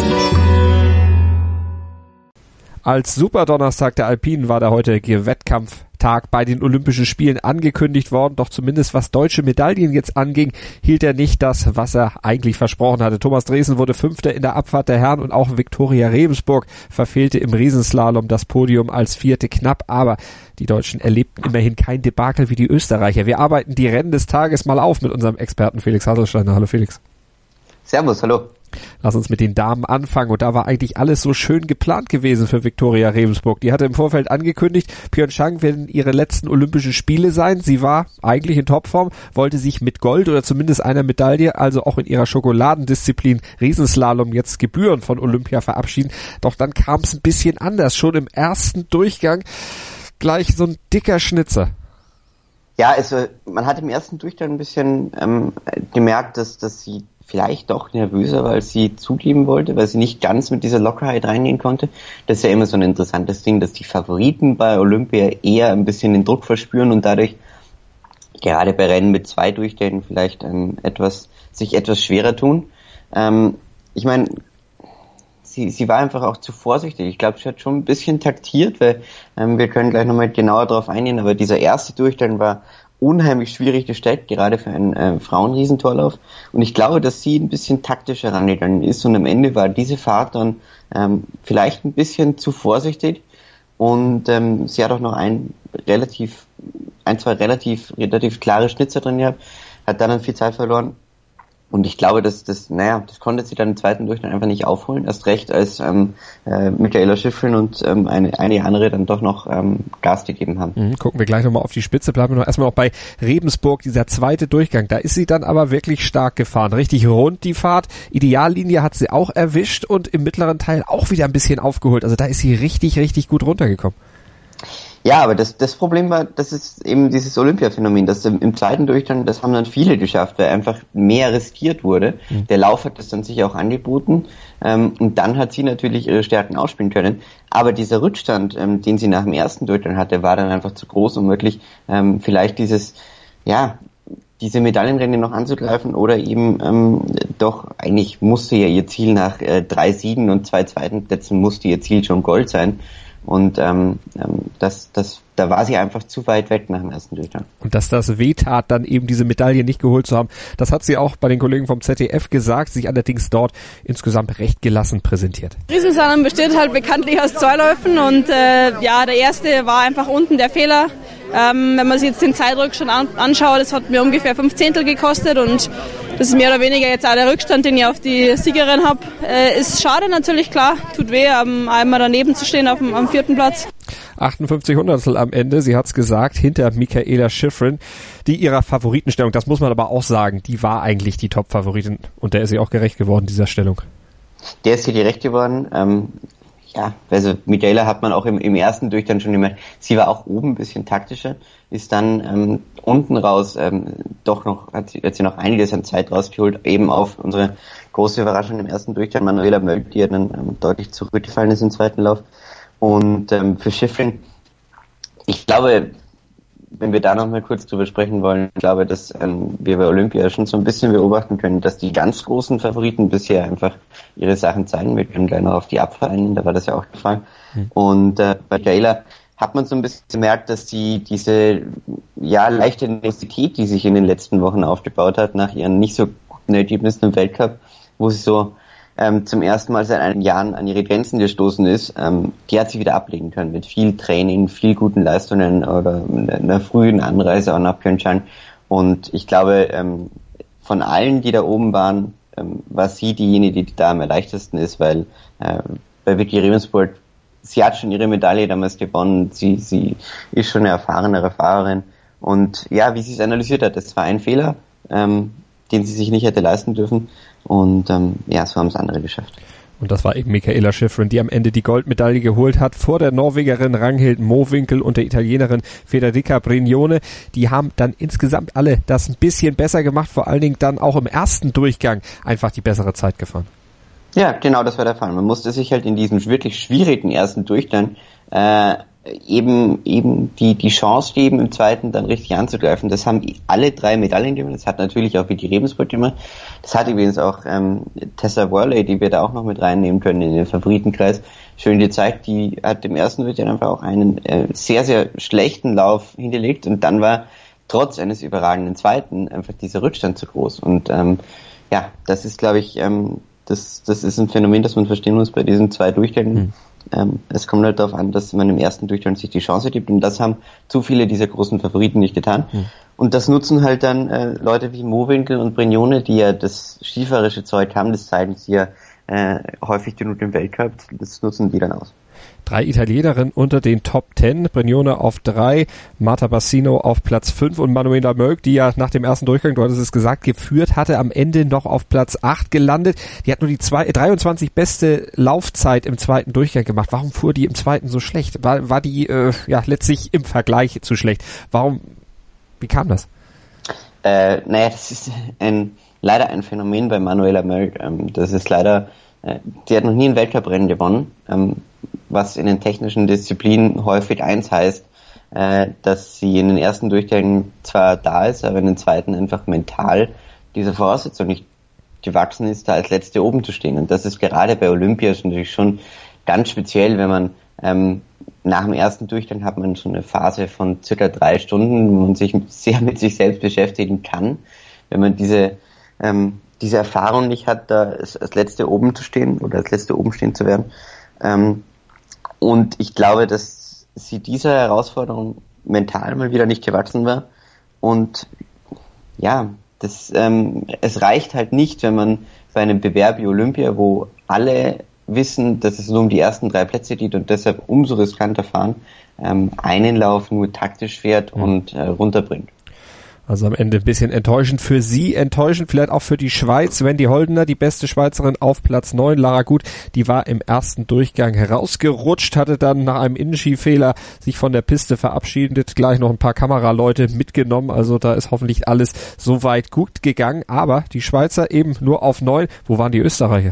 Als Superdonnerstag der Alpinen war der heutige Wettkampftag bei den Olympischen Spielen angekündigt worden, doch zumindest was deutsche Medaillen jetzt anging, hielt er nicht das, was er eigentlich versprochen hatte. Thomas Dresen wurde Fünfter in der Abfahrt der Herren und auch Viktoria Rebensburg verfehlte im Riesenslalom das Podium als Vierte knapp, aber die Deutschen erlebten immerhin kein Debakel wie die Österreicher. Wir arbeiten die Rennen des Tages mal auf mit unserem Experten Felix Hasselsteiner. Hallo Felix. Servus, hallo. Lass uns mit den Damen anfangen und da war eigentlich alles so schön geplant gewesen für Viktoria Rebensburg. Die hatte im Vorfeld angekündigt, Pyeongchang werden ihre letzten Olympischen Spiele sein. Sie war eigentlich in Topform, wollte sich mit Gold oder zumindest einer Medaille, also auch in ihrer Schokoladendisziplin Riesenslalom jetzt Gebühren von Olympia verabschieden. Doch dann kam es ein bisschen anders. Schon im ersten Durchgang gleich so ein dicker Schnitzer. Ja, also man hat im ersten Durchgang ein bisschen ähm, gemerkt, dass, dass sie vielleicht doch nervöser, weil sie zugeben wollte, weil sie nicht ganz mit dieser Lockerheit reingehen konnte. Das ist ja immer so ein interessantes Ding, dass die Favoriten bei Olympia eher ein bisschen den Druck verspüren und dadurch gerade bei Rennen mit zwei Durchgängen vielleicht ähm, etwas sich etwas schwerer tun. Ähm, ich meine, sie, sie war einfach auch zu vorsichtig. Ich glaube, sie hat schon ein bisschen taktiert, weil ähm, wir können gleich nochmal genauer darauf eingehen, aber dieser erste Durchgang war unheimlich schwierig gestellt, gerade für einen äh, Frauenriesentorlauf. Und ich glaube, dass sie ein bisschen taktischer rangegangen ist und am Ende war diese Fahrt dann ähm, vielleicht ein bisschen zu vorsichtig und ähm, sie hat auch noch ein relativ, ein, zwei relativ, relativ klare Schnitzer drin gehabt, hat dann viel Zeit verloren. Und ich glaube, dass das, naja, das konnte sie dann im zweiten Durchgang einfach nicht aufholen. Erst recht, als ähm, äh, Michaela Schifrin und ähm, eine, einige andere dann doch noch ähm, Gas gegeben haben. Mhm, gucken wir gleich nochmal auf die Spitze. Bleiben wir noch erstmal noch bei Rebensburg, dieser zweite Durchgang. Da ist sie dann aber wirklich stark gefahren. Richtig rund die Fahrt. Ideallinie hat sie auch erwischt und im mittleren Teil auch wieder ein bisschen aufgeholt. Also da ist sie richtig, richtig gut runtergekommen. Ja, aber das, das Problem war, das ist eben dieses Olympia-Phänomen, dass im, im zweiten Durchgang, das haben dann viele geschafft, weil einfach mehr riskiert wurde. Mhm. Der Lauf hat das dann sich auch angeboten ähm, und dann hat sie natürlich ihre Stärken ausspielen können. Aber dieser Rückstand, ähm, den sie nach dem ersten Durchgang hatte, war dann einfach zu groß, um wirklich ähm, vielleicht dieses, ja, diese Medaillenrennen noch anzugreifen oder eben ähm, doch, eigentlich musste ja ihr Ziel nach äh, drei Siegen und zwei zweiten Plätzen musste ihr Ziel schon Gold sein. Und ähm, das, das, da war sie einfach zu weit weg nach dem ersten Durchgang. Und dass das wehtat, dann eben diese Medaille nicht geholt zu haben, das hat sie auch bei den Kollegen vom Z D F gesagt, sich allerdings dort insgesamt recht gelassen präsentiert. Riesenslalom besteht halt bekanntlich aus zwei Läufen und äh, ja, der erste war einfach unten der Fehler. Ähm, wenn man sich jetzt den Zeitdruck schon an, anschaut, das hat mir ungefähr fünf Zehntel gekostet und das ist mehr oder weniger jetzt auch der Rückstand, den ich auf die Siegerin habe. Äh, ist schade natürlich, klar, tut weh, ähm, einmal daneben zu stehen auf dem, am vierten Platz. achtundfünfzig Hundertstel am Ende, sie hat's gesagt, hinter Michaela Schifrin, die ihrer Favoritenstellung, das muss man aber auch sagen, die war eigentlich die Top-Favoritin und der ist sie auch gerecht geworden, dieser Stellung. Der ist ihr gerecht geworden. Ähm, ich Ja, also Michaela hat man auch im, im ersten Durchgang schon gemerkt, sie war auch oben ein bisschen taktischer, ist dann ähm, unten raus ähm, doch noch, hat sie, hat sie noch einiges an Zeit rausgeholt, eben auf unsere große Überraschung im ersten Durchgang, Manuela Mölk, die ja dann ähm, deutlich zurückgefallen ist im zweiten Lauf. Und ähm, für Shiffrin, ich glaube, wenn wir da noch mal kurz drüber sprechen wollen, ich glaube, dass ähm, wir bei Olympia schon so ein bisschen beobachten können, dass die ganz großen Favoriten bisher einfach ihre Sachen zeigen. Wir können gleich noch auf die Abfahrt eingehen, da war das ja auch der Fall. Mhm. Und äh, bei Michaela hat man so ein bisschen gemerkt, dass die diese ja leichte Nervosität, die sich in den letzten Wochen aufgebaut hat, nach ihren nicht so guten Ergebnissen im Weltcup, wo sie so ähm, zum ersten Mal seit einigen Jahren an ihre Grenzen gestoßen ist, ähm, die hat sie wieder ablegen können mit viel Training, viel guten Leistungen oder einer frühen Anreise auch nach Pyeongchang. Und ich glaube, ähm, von allen, die da oben waren, ähm, war sie diejenige, die da am leichtesten ist, weil äh, bei Vicky Rebensburg, sie hat schon ihre Medaille damals gewonnen, sie, sie ist schon eine erfahrenere Fahrerin. Und ja, wie sie es analysiert hat, das war ein Fehler, ähm, den sie sich nicht hätte leisten dürfen. Und ähm, ja, so haben es andere geschafft. Und das war eben Michaela Shiffrin, die am Ende die Goldmedaille geholt hat, vor der Norwegerin Ragnhild Mowinckel und der Italienerin Federica Brignone. Die haben dann insgesamt alle das ein bisschen besser gemacht, vor allen Dingen dann auch im ersten Durchgang einfach die bessere Zeit gefahren. Ja, genau, das war der Fall. Man musste sich halt in diesem wirklich schwierigen ersten Durchgang äh, eben eben die die Chance geben, im zweiten dann richtig anzugreifen. Das haben alle drei Medaillen gemacht. Das hat natürlich auch Vicky Rebensburg gemacht. Das hat übrigens auch ähm, Tessa Worley, die wir da auch noch mit reinnehmen können in den Favoritenkreis, schön gezeigt. Die hat im ersten Durchgang einfach auch einen äh, sehr, sehr schlechten Lauf hingelegt und dann war trotz eines überragenden zweiten einfach dieser Rückstand zu groß. Und ähm, ja, das ist, glaube ich, ähm, das das ist ein Phänomen, das man verstehen muss bei diesen zwei Durchgängen. Mhm. Ähm, es kommt halt darauf an, dass man im ersten Durchgang sich die Chance gibt und das haben zu viele dieser großen Favoriten nicht getan. Mhm. Und das nutzen halt dann äh, Leute wie Mowinckel und Brignone, die ja das skifahrerische Zeug haben, das zeigen sie ja äh, häufig genug im Weltcup, das nutzen die dann aus. Drei Italienerinnen unter den Top Ten, Brignone auf drei, Marta Bassino auf Platz fünf und Manuela Mölk, die ja nach dem ersten Durchgang, du hattest es gesagt, geführt hatte, am Ende noch auf Platz acht gelandet. Die hat nur die zwei, dreiundzwanzig beste Laufzeit im zweiten Durchgang gemacht. Warum fuhr die im zweiten so schlecht? War, war die äh, ja letztlich im Vergleich zu schlecht? Warum, wie kam das? Äh, naja, das ist ein leider ein Phänomen bei Manuela Mölk. Ähm, das ist leider, äh, die hat noch nie ein Weltcuprennen gewonnen, ähm, was in den technischen Disziplinen häufig eins heißt, äh, dass sie in den ersten Durchgängen zwar da ist, aber in den zweiten einfach mental dieser Voraussetzung nicht gewachsen ist, da als Letzte oben zu stehen. Und das ist gerade bei Olympia natürlich schon ganz speziell, wenn man ähm, nach dem ersten Durchgang hat man schon eine Phase von circa drei Stunden, wo man sich sehr mit sich selbst beschäftigen kann. Wenn man diese ähm, diese Erfahrung nicht hat, da als, als Letzte oben zu stehen oder als Letzte oben stehen zu werden. Ähm, und ich glaube, dass sie dieser Herausforderung mental mal wieder nicht gewachsen war. Und ja, das ähm, es reicht halt nicht, wenn man bei einem Bewerb wie Olympia, wo alle wissen, dass es nur um die ersten drei Plätze geht und deshalb umso riskanter fahren, ähm, einen Lauf nur taktisch fährt mhm. und äh, runterbringt. Also am Ende ein bisschen enttäuschend für sie, enttäuschend vielleicht auch für die Schweiz. Wendy Holdener, die beste Schweizerin, auf Platz neun. Lara Gut, die war im ersten Durchgang herausgerutscht, hatte dann nach einem Innenskifehler sich von der Piste verabschiedet, gleich noch ein paar Kameraleute mitgenommen. Also da ist hoffentlich alles soweit gut gegangen. Aber die Schweizer eben nur auf neun. Wo waren die Österreicher?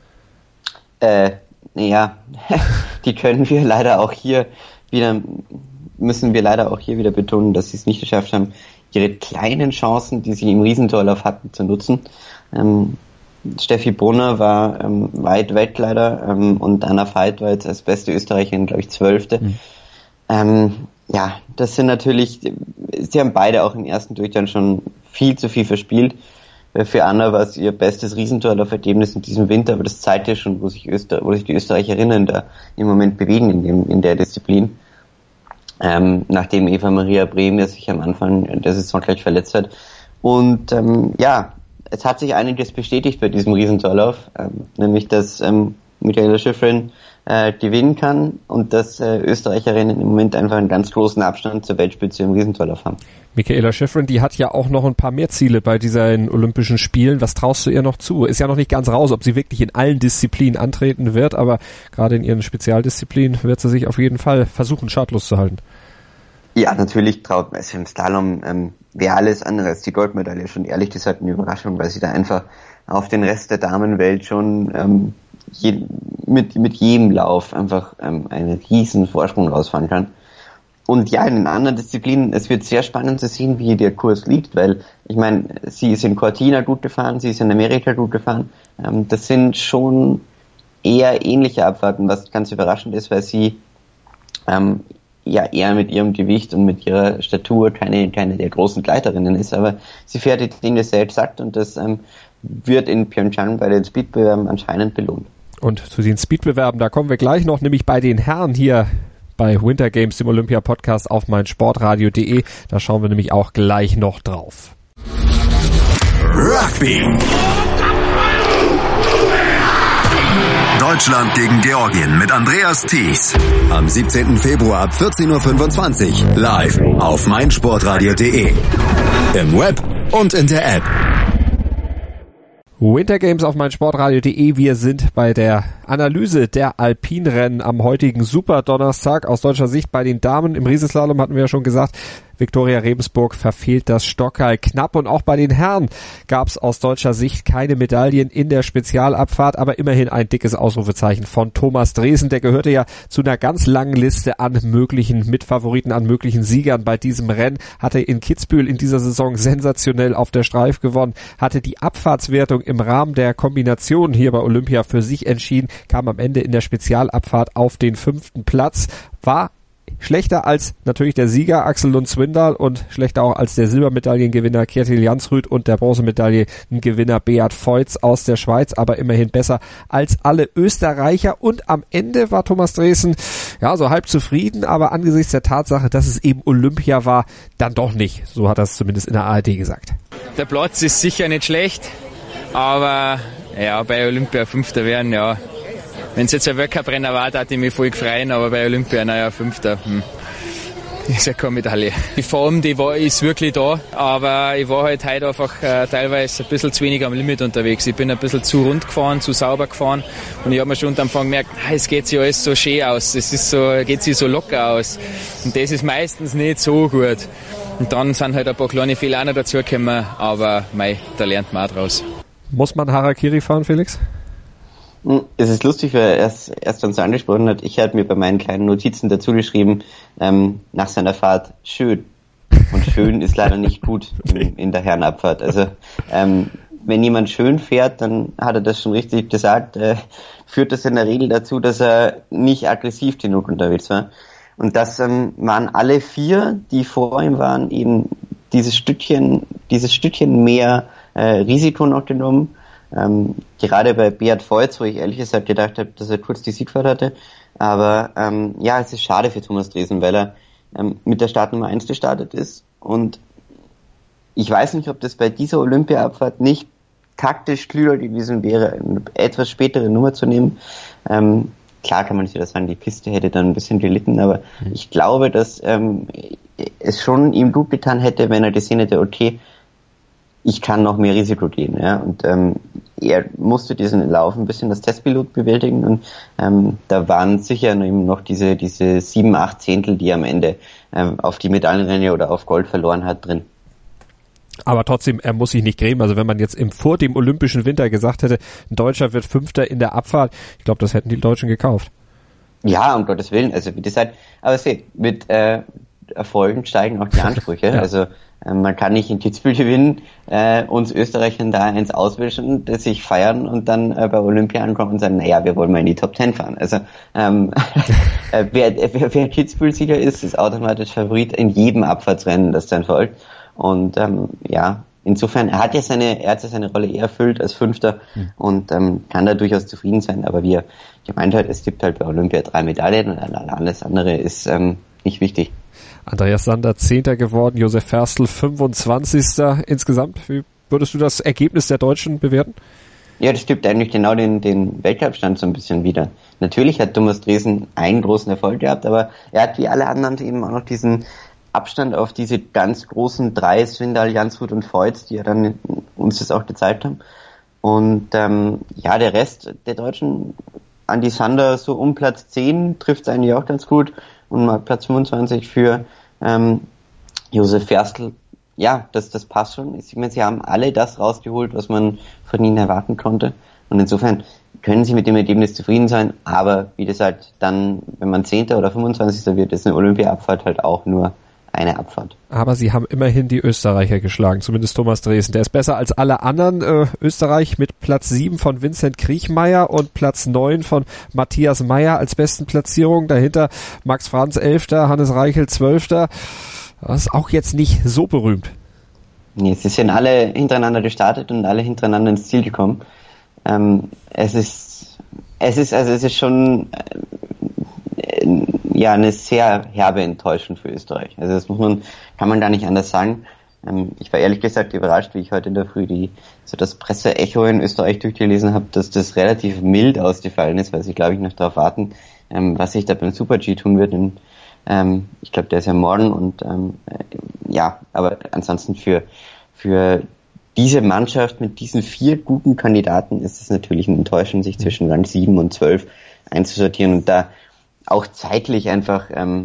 Äh, ja, die können wir leider auch hier wieder, müssen wir leider auch hier wieder betonen, dass sie es nicht geschafft haben, ihre kleinen Chancen, die sie im Riesentorlauf hatten, zu nutzen. Ähm, Steffi Brunner war ähm, weit weg leider ähm, und Anna Veit war jetzt als beste Österreicherin, glaube ich, Zwölfte. Mhm. Ähm, ja, das sind natürlich, sie haben beide auch im ersten Durchgang schon viel zu viel verspielt. Für Anna war es ihr bestes Riesentorlaufergebnis in diesem Winter, aber das zeigt ja schon, wo sich, Öster- wo sich die Österreicherinnen da im Moment bewegen in, dem, in der Disziplin. Ähm, nachdem Eva Maria Brehm ja sich am Anfang der Saison gleich verletzt hat. Und ähm, ja, es hat sich einiges bestätigt bei diesem Riesentorlauf, ähm, nämlich dass ähm, Michaela Shiffrin äh, gewinnen kann und dass äh, Österreicherinnen im Moment einfach einen ganz großen Abstand zur Weltspitze im Riesentorlauf haben. Michaela Shiffrin, die hat ja auch noch ein paar mehr Ziele bei diesen Olympischen Spielen. Was traust du ihr noch zu? Ist ja noch nicht ganz raus, ob sie wirklich in allen Disziplinen antreten wird, aber gerade in ihren Spezialdisziplinen wird sie sich auf jeden Fall versuchen, schadlos zu halten. Ja, natürlich traut man es im Slalom. Ähm, wäre alles andere als die Goldmedaille schon ehrlich gesagt eine Überraschung, weil sie da einfach auf den Rest der Damenwelt schon ähm, je, mit, mit jedem Lauf einfach ähm, einen riesen Vorsprung rausfahren kann. Und ja, in den anderen Disziplinen, es wird sehr spannend zu sehen, wie der Kurs liegt, weil ich meine, sie ist in Cortina gut gefahren, sie ist in Amerika gut gefahren. Ähm, das sind schon eher ähnliche Abfahrten, was ganz überraschend ist, weil sie ähm, ja eher mit ihrem Gewicht und mit ihrer Statur keine, keine der großen Gleiterinnen ist, aber sie fährt die Dinge sehr exakt und das ähm, wird in Pyeongchang bei den Speedbewerben anscheinend belohnt. Und zu den Speedbewerben, da kommen wir gleich noch, nämlich bei den Herren hier bei Winter Games, dem Olympia-Podcast auf meinsportradio punkt de. Da schauen wir nämlich auch gleich noch drauf. Rugby. Deutschland gegen Georgien mit Andreas Thies. Am siebzehnten Februar ab vierzehn Uhr fünfundzwanzig. Live auf meinsportradio punkt de. Im Web und in der App. Winter Games auf meinsportradio punkt de. Wir sind bei der Analyse der Alpinrennen am heutigen Superdonnerstag. Aus deutscher Sicht bei den Damen im Riesenslalom hatten wir ja schon gesagt, Viktoria Rebensburg verfehlt das Stockheil knapp und auch bei den Herren gab es aus deutscher Sicht keine Medaillen in der Spezialabfahrt, aber immerhin ein dickes Ausrufezeichen von Thomas Dresen. Der gehörte ja zu einer ganz langen Liste an möglichen Mitfavoriten, an möglichen Siegern bei diesem Rennen, hatte in Kitzbühel in dieser Saison sensationell auf der Streif gewonnen, hatte die Abfahrtswertung im Rahmen der Kombination hier bei Olympia für sich entschieden, kam am Ende in der Spezialabfahrt auf den fünften Platz, war schlechter als natürlich der Sieger Axel Lund-Swindal und schlechter auch als der Silbermedaillengewinner Kjetil Jansrud und der Bronzemedaillengewinner Beat Feuz aus der Schweiz, aber immerhin besser als alle Österreicher. Und am Ende war Thomas Dresen ja so halb zufrieden, aber angesichts der Tatsache, dass es eben Olympia war, dann doch nicht. So hat er es zumindest in der A R D gesagt. Der Platz ist sicher nicht schlecht, aber ja, bei Olympia Fünfter werden, ja, wenn es jetzt ein Weltcup-Renner war, da hätte ich mich voll gefreut, aber bei Olympia, naja, Fünfter, hm, ist ja keine Medaille. Die Form, die war, ist wirklich da, aber ich war halt heute einfach äh, teilweise ein bisschen zu wenig am Limit unterwegs. Ich bin ein bisschen zu rund gefahren, zu sauber gefahren und ich habe mir schon am Anfang gemerkt, ah, es geht sich alles so schön aus, es ist so, geht sich so locker aus und das ist meistens nicht so gut. Und dann sind halt ein paar kleine Fehler auch noch dazugekommen, aber mei, da lernt man auch draus. Muss man Harakiri fahren, Felix? Es ist lustig, weil er erst, erst uns angesprochen hat. Ich hatte mir bei meinen kleinen Notizen dazu geschrieben, ähm, nach seiner Fahrt schön. Und schön ist leider nicht gut in, in der Herrenabfahrt. Also ähm, wenn jemand schön fährt, dann hat er das schon richtig gesagt, äh, führt das in der Regel dazu, dass er nicht aggressiv genug unterwegs war. Und das ähm, waren alle vier, die vor ihm waren, eben dieses Stückchen, dieses Stückchen mehr äh, Risiko noch genommen. Ähm, gerade bei Beat Feuz, wo ich ehrlich gesagt gedacht habe, dass er kurz die Siegfahrt hatte. Aber ähm, ja, es ist schade für Thomas Dresen, weil er ähm, mit der Startnummer eins gestartet ist. Und ich weiß nicht, ob das bei dieser Olympia-Abfahrt nicht taktisch klüger gewesen wäre, eine etwas spätere Nummer zu nehmen. Ähm, klar kann man nicht wieder sagen, die Piste hätte dann ein bisschen gelitten, aber mhm. ich glaube, dass ähm, es schon ihm gut getan hätte, wenn er gesehen hätte, okay, ich kann noch mehr Risiko gehen, ja, und ähm, er musste diesen Lauf ein bisschen als Testpilot bewältigen und ähm, da waren sicher eben noch diese diese sieben, acht Zehntel, die er am Ende ähm, auf die Medaillenränge oder auf Gold verloren hat, drin. Aber trotzdem, er muss sich nicht grämen. Also wenn man jetzt im vor dem Olympischen Winter gesagt hätte, ein Deutscher wird Fünfter in der Abfahrt, ich glaube, das hätten die Deutschen gekauft. Ja, um Gottes Willen, also wie gesagt, aber seht, mit äh, Erfolgen steigen auch die Ansprüche, ja. Also man kann nicht in Kitzbühel gewinnen, äh, uns Österreichern da eins auswischen, das sich feiern und dann äh, bei Olympia ankommen und sagen, naja, wir wollen mal in die Top Ten fahren. Also ähm, äh, wer, wer, wer Kitzbühel-Sieger ist, ist automatisch Favorit in jedem Abfahrtsrennen, das dann folgt. Und ähm, ja, insofern, er hat ja seine, er hat ja seine Rolle eher erfüllt als Fünfter mhm. und ähm, kann da durchaus zufrieden sein. Aber wie er gemeint hat, es gibt halt bei Olympia drei Medaillen und alles andere ist ähm, nicht wichtig. Andreas Sander Zehnter geworden, Josef Ferstl fünfundzwanzigster Insgesamt, wie würdest du das Ergebnis der Deutschen bewerten? Ja, das stimmt eigentlich genau den, den Weltcup-Stand so ein bisschen wieder. Natürlich hat Thomas Dresen einen großen Erfolg gehabt, aber er hat wie alle anderen eben auch noch diesen Abstand auf diese ganz großen drei, Svindal, Jansrud und Feuz, die ja dann uns das auch gezeigt haben. Und ähm, ja, der Rest der Deutschen, Andi Sander so um Platz zehn, trifft es eigentlich auch ganz gut und mal Platz fünfundzwanzig für ähm, Josef Ferstl. Ja, das, das passt schon. Ich meine, sie haben alle das rausgeholt, was man von ihnen erwarten konnte. Und insofern können sie mit dem Ergebnis zufrieden sein. Aber wie gesagt, dann, wenn man Zehnter oder fünfundzwanzigster wird, ist eine Olympia-Abfahrt halt auch nur eine Abfahrt. Aber sie haben immerhin die Österreicher geschlagen, zumindest Thomas Dresen. Der ist besser als alle anderen. Äh, Österreich mit Platz sieben von Vincent Kriechmeier und Platz neun von Matthias Meyer als besten Platzierung. Dahinter Max Franz elfter, Hannes Reichel zwölfter. Das ist auch jetzt nicht so berühmt. Nee, sie sind alle hintereinander gestartet und alle hintereinander ins Ziel gekommen. Ähm, es ist, es ist, also es ist schon, äh, ja, eine sehr herbe Enttäuschung für Österreich. Also das muss man, kann man gar nicht anders sagen. Ähm, ich war ehrlich gesagt überrascht, wie ich heute in der Früh die, so das Presseecho in Österreich durchgelesen habe, dass das relativ mild ausgefallen ist, weil sie, glaube ich, noch darauf warten, ähm, was sich da beim Super-G tun wird in Ähm, ich glaube, der ist ja morgen und ähm, äh, ja, aber ansonsten für für diese Mannschaft mit diesen vier guten Kandidaten ist es natürlich eine Enttäuschung, sich zwischen Rang sieben und zwölf einzusortieren und da auch zeitlich einfach ähm,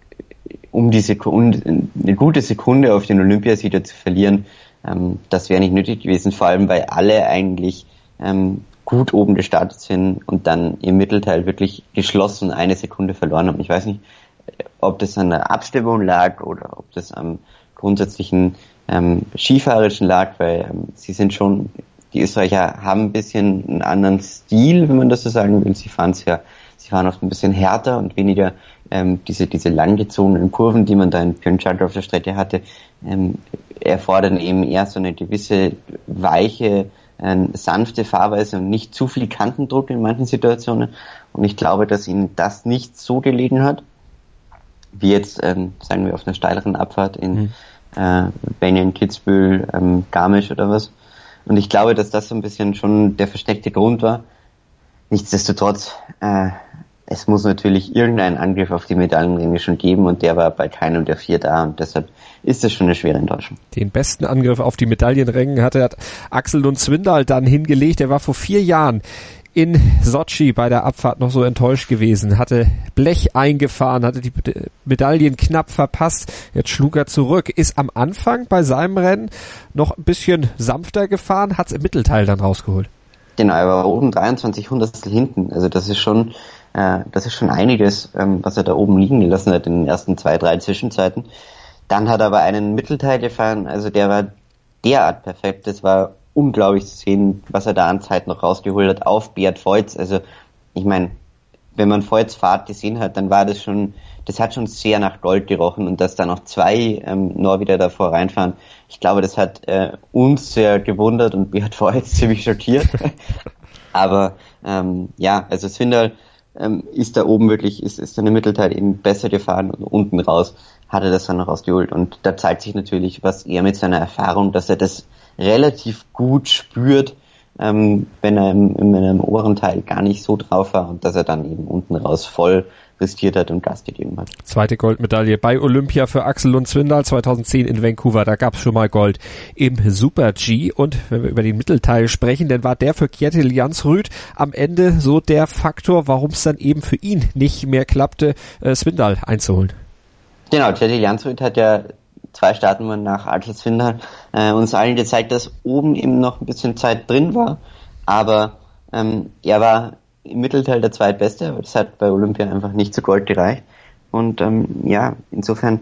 um die Sekunde, eine gute Sekunde auf den Olympiasieger zu verlieren, ähm, das wäre nicht nötig gewesen, vor allem weil alle eigentlich ähm, gut oben gestartet sind und dann im Mittelteil wirklich geschlossen eine Sekunde verloren haben. Ich weiß nicht, ob das an der Abstimmung lag oder ob das am grundsätzlichen ähm, Skifahrerischen lag, weil ähm, sie sind schon, die Österreicher haben ein bisschen einen anderen Stil, wenn man das so sagen will. Sie fahren ja, sie fahren oft ein bisschen härter und weniger ähm, diese diese langgezogenen Kurven, die man da in Pyeongchang auf der Strecke hatte, ähm, erfordern eben eher so eine gewisse weiche, äh, sanfte Fahrweise und nicht zu viel Kantendruck in manchen Situationen. Und ich glaube, dass ihnen das nicht so gelegen hat, wie jetzt, ähm, sagen wir, auf einer steileren Abfahrt in mhm. äh, Benjen, Kitzbühel, ähm, Garmisch oder was. Und ich glaube, dass das so ein bisschen schon der versteckte Grund war. Nichtsdestotrotz, äh, es muss natürlich irgendeinen Angriff auf die Medaillenränge schon geben und der war bei keinem der vier da und deshalb ist das schon eine schwere Enttäuschung. Den besten Angriff auf die Medaillenränge hatte hat Axel Lund Svindal dann hingelegt. Der war vor vier Jahren in Sotschi bei der Abfahrt noch so enttäuscht gewesen, hatte Blech eingefahren, hatte die Medaillen knapp verpasst, jetzt schlug er zurück, ist am Anfang bei seinem Rennen noch ein bisschen sanfter gefahren, hat es im Mittelteil dann rausgeholt. Genau, er war oben dreiundzwanzig Hundertstel hinten, also das ist schon, äh, das ist schon einiges, ähm, was er da oben liegen gelassen hat in den ersten zwei, drei Zwischenzeiten. Dann hat er aber einen Mittelteil gefahren, also der war derart perfekt, das war unglaublich zu sehen, was er da an Zeit noch rausgeholt hat auf Beat Feuz. Also ich meine, wenn man Feuz Fahrt gesehen hat, dann war das schon, das hat schon sehr nach Gold gerochen und dass da noch zwei ähm, Norweger davor reinfahren, ich glaube, das hat äh, uns sehr gewundert und Beat Feuz ziemlich schockiert. Aber ähm, ja, also Svindal ähm, ist da oben wirklich, ist, ist dann im Mittelteil eben besser gefahren und unten raus hat er das dann noch rausgeholt und da zeigt sich natürlich, was er mit seiner Erfahrung, dass er das relativ gut spürt, ähm, wenn er im, in einem oberen Teil gar nicht so drauf war und dass er dann eben unten raus voll riskiert hat und Gas gegeben hat. Zweite Goldmedaille bei Olympia für Axel Lund Svindal zweitausendzehn in Vancouver. Da gab es schon mal Gold im Super-G. Und wenn wir über den Mittelteil sprechen, dann war der für Kjetil Jansrud am Ende so der Faktor, warum es dann eben für ihn nicht mehr klappte, äh, Svindal einzuholen. Genau, Kjetil Jansrud hat ja zwei Startnummern nach Axel Svindal äh, uns allen gezeigt, dass oben eben noch ein bisschen Zeit drin war, aber ähm, er war im Mittelteil der Zweitbeste, aber das hat bei Olympia einfach nicht zu Gold gereicht und ähm, ja, insofern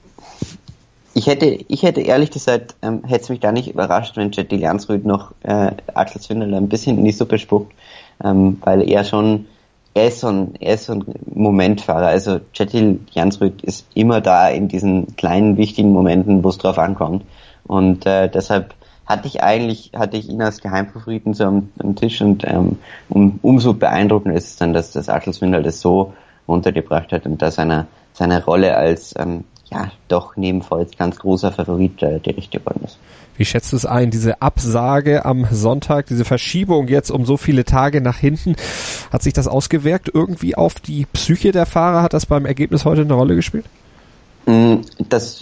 ich hätte ich hätte ehrlich gesagt, ähm, hätte es mich gar nicht überrascht, wenn Kjetil Jansrud noch äh, Axel Svindal ein bisschen in die Suppe spuckt, ähm, weil er schon Er ist so ein, er ist so ein Momentfahrer. Also Kjetil Jansrud ist immer da in diesen kleinen, wichtigen Momenten, wo es drauf ankommt. Und äh, deshalb hatte ich eigentlich, hatte ich ihn als Geheimfavoriten so am, am Tisch und ähm, um, umso beeindruckender ist es dann, dass das Axel Svindal das so runtergebracht hat und da seiner seine Rolle als ähm, ja doch neben Volz ganz großer Favorit äh, der Richter geworden ist. Wie schätzt du es ein, diese Absage am Sonntag, diese Verschiebung jetzt um so viele Tage nach hinten, hat sich das ausgewirkt irgendwie auf die Psyche der Fahrer? Hat das beim Ergebnis heute eine Rolle gespielt? Das,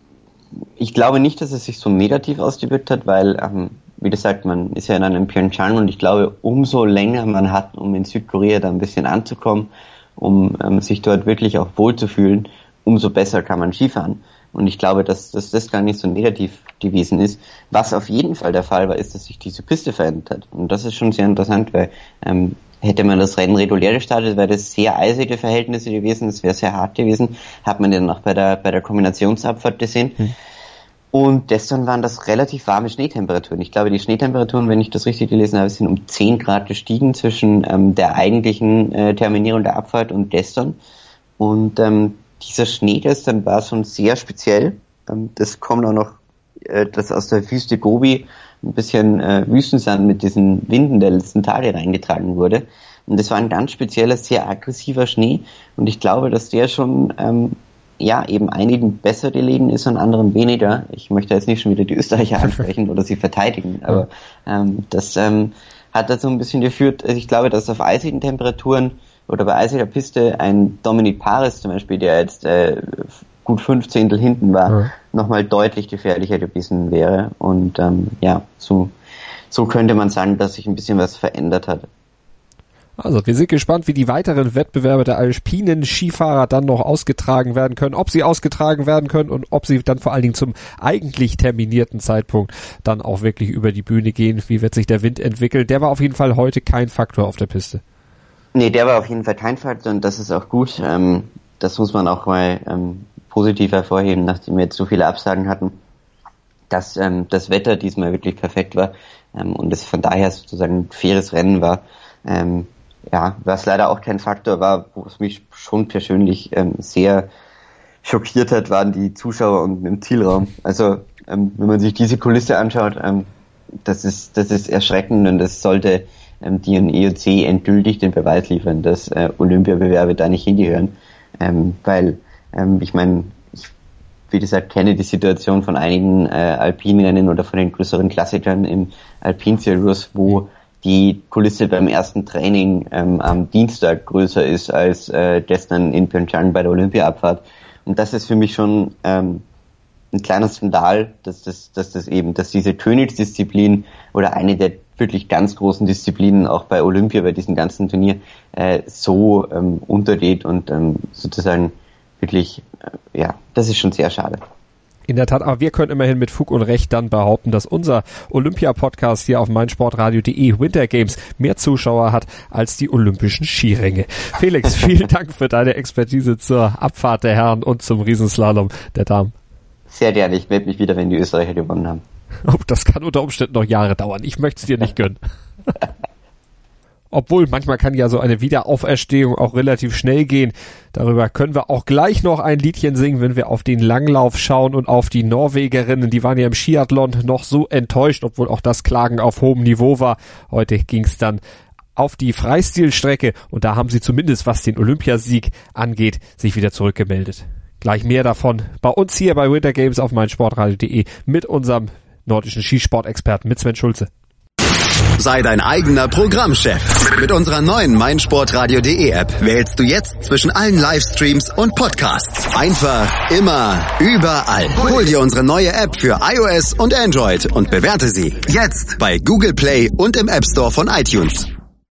ich glaube nicht, dass es sich so negativ ausgewirkt hat, weil, ähm, wie gesagt, man ist ja in einem Pyeongchang und ich glaube, umso länger man hat, um in Südkorea da ein bisschen anzukommen, um ähm, sich dort wirklich auch wohlzufühlen, umso besser kann man Skifahren. Und ich glaube, dass, dass das gar nicht so negativ gewesen ist. Was auf jeden Fall der Fall war, ist, dass sich diese Piste verändert hat. Und das ist schon sehr interessant, weil ähm, hätte man das Rennen regulär gestartet, wäre das sehr eisige Verhältnisse gewesen, das wäre sehr hart gewesen. Hat man dann auch bei der bei der Kombinationsabfahrt gesehen. Hm. Und gestern waren das relativ warme Schneetemperaturen. Ich glaube, die Schneetemperaturen, wenn ich das richtig gelesen habe, sind um zehn Grad gestiegen zwischen ähm, der eigentlichen äh, Terminierung der Abfahrt und gestern. Und ähm, dieser Schnee gestern war schon sehr speziell. Ähm, das kommt auch noch, äh, das aus der Wüste Gobi ein bisschen äh, Wüstensand mit diesen Winden der letzten Tage reingetragen wurde. Und das war ein ganz spezieller, sehr aggressiver Schnee. Und ich glaube, dass der schon ähm, ja eben einigen besser gelegen ist und anderen weniger. Ich möchte jetzt nicht schon wieder die Österreicher ansprechen oder sie verteidigen, aber ähm, das ähm, hat dazu ein bisschen geführt. Also ich glaube, dass auf eisigen Temperaturen oder bei eisiger Piste ein Dominic Paris zum Beispiel, der jetzt äh, gut fünf Zehntel hinten war, ja. nochmal deutlich gefährlicher gewesen wäre. Und ähm, ja, so, so könnte man sagen, dass sich ein bisschen was verändert hat. Also wir sind gespannt, wie die weiteren Wettbewerbe der alpinen Skifahrer dann noch ausgetragen werden können, ob sie ausgetragen werden können und ob sie dann vor allen Dingen zum eigentlich terminierten Zeitpunkt dann auch wirklich über die Bühne gehen. Wie wird sich der Wind entwickeln? Der war auf jeden Fall heute kein Faktor auf der Piste. Nee, der war auf jeden Fall kein Faktor und das ist auch gut. Ähm, das muss man auch mal ähm, positiv hervorheben, nachdem wir jetzt so viele Absagen hatten, dass ähm, das Wetter diesmal wirklich perfekt war ähm, und es von daher sozusagen ein faires Rennen war. Ähm, ja, was leider auch kein Faktor war, wo es mich schon persönlich ähm, sehr schockiert hat, waren die Zuschauer unten im Zielraum. Also ähm, wenn man sich diese Kulisse anschaut, ähm, das ist das ist erschreckend und das sollte ähm, die I O C endgültig den Beweis liefern, dass äh, Olympiabewerbe da nicht hingehören, ähm, weil ähm, ich meine, ich wie gesagt kenne die Situation von einigen äh, Alpinrennen oder von den größeren Klassikern im Alpin-Cirrus, wo die Kulisse beim ersten Training ähm, am Dienstag größer ist als äh, gestern in Pyeongchang bei der Olympiaabfahrt. Und das ist für mich schon ähm, ein kleiner Skandal, dass das, dass das eben, dass diese Königsdisziplin oder eine der wirklich ganz großen Disziplinen auch bei Olympia, bei diesem ganzen Turnier, äh, so ähm, untergeht und ähm, sozusagen wirklich, äh, ja, das ist schon sehr schade. In der Tat, aber wir können immerhin mit Fug und Recht dann behaupten, dass unser Olympia-Podcast hier auf meinsportradio punkt de Winter Games mehr Zuschauer hat als die olympischen Skiränge. Felix, vielen Dank für deine Expertise zur Abfahrt der Herren und zum Riesenslalom der Damen. Sehr gerne, ich melde mich wieder, wenn die Österreicher gewonnen haben. Oh, das kann unter Umständen noch Jahre dauern. Ich möchte es dir nicht gönnen. Obwohl, manchmal kann ja so eine Wiederauferstehung auch relativ schnell gehen. Darüber können wir auch gleich noch ein Liedchen singen, wenn wir auf den Langlauf schauen und auf die Norwegerinnen. Die waren ja im Skiathlon noch so enttäuscht, obwohl auch das Klagen auf hohem Niveau war. Heute ging es dann auf die Freistilstrecke und da haben sie zumindest, was den Olympiasieg angeht, sich wieder zurückgemeldet. Gleich mehr davon bei uns hier bei Winter Games auf meinsportradio punkt de mit unserem nordischen Skisportexperten, mit Sven Schulze. Sei dein eigener Programmchef. Mit unserer neuen meinsportradio punkt de App wählst du jetzt zwischen allen Livestreams und Podcasts. Einfach, immer, überall. Hol dir unsere neue App für iOS und Android und bewerte sie jetzt bei Google Play und im App Store von iTunes.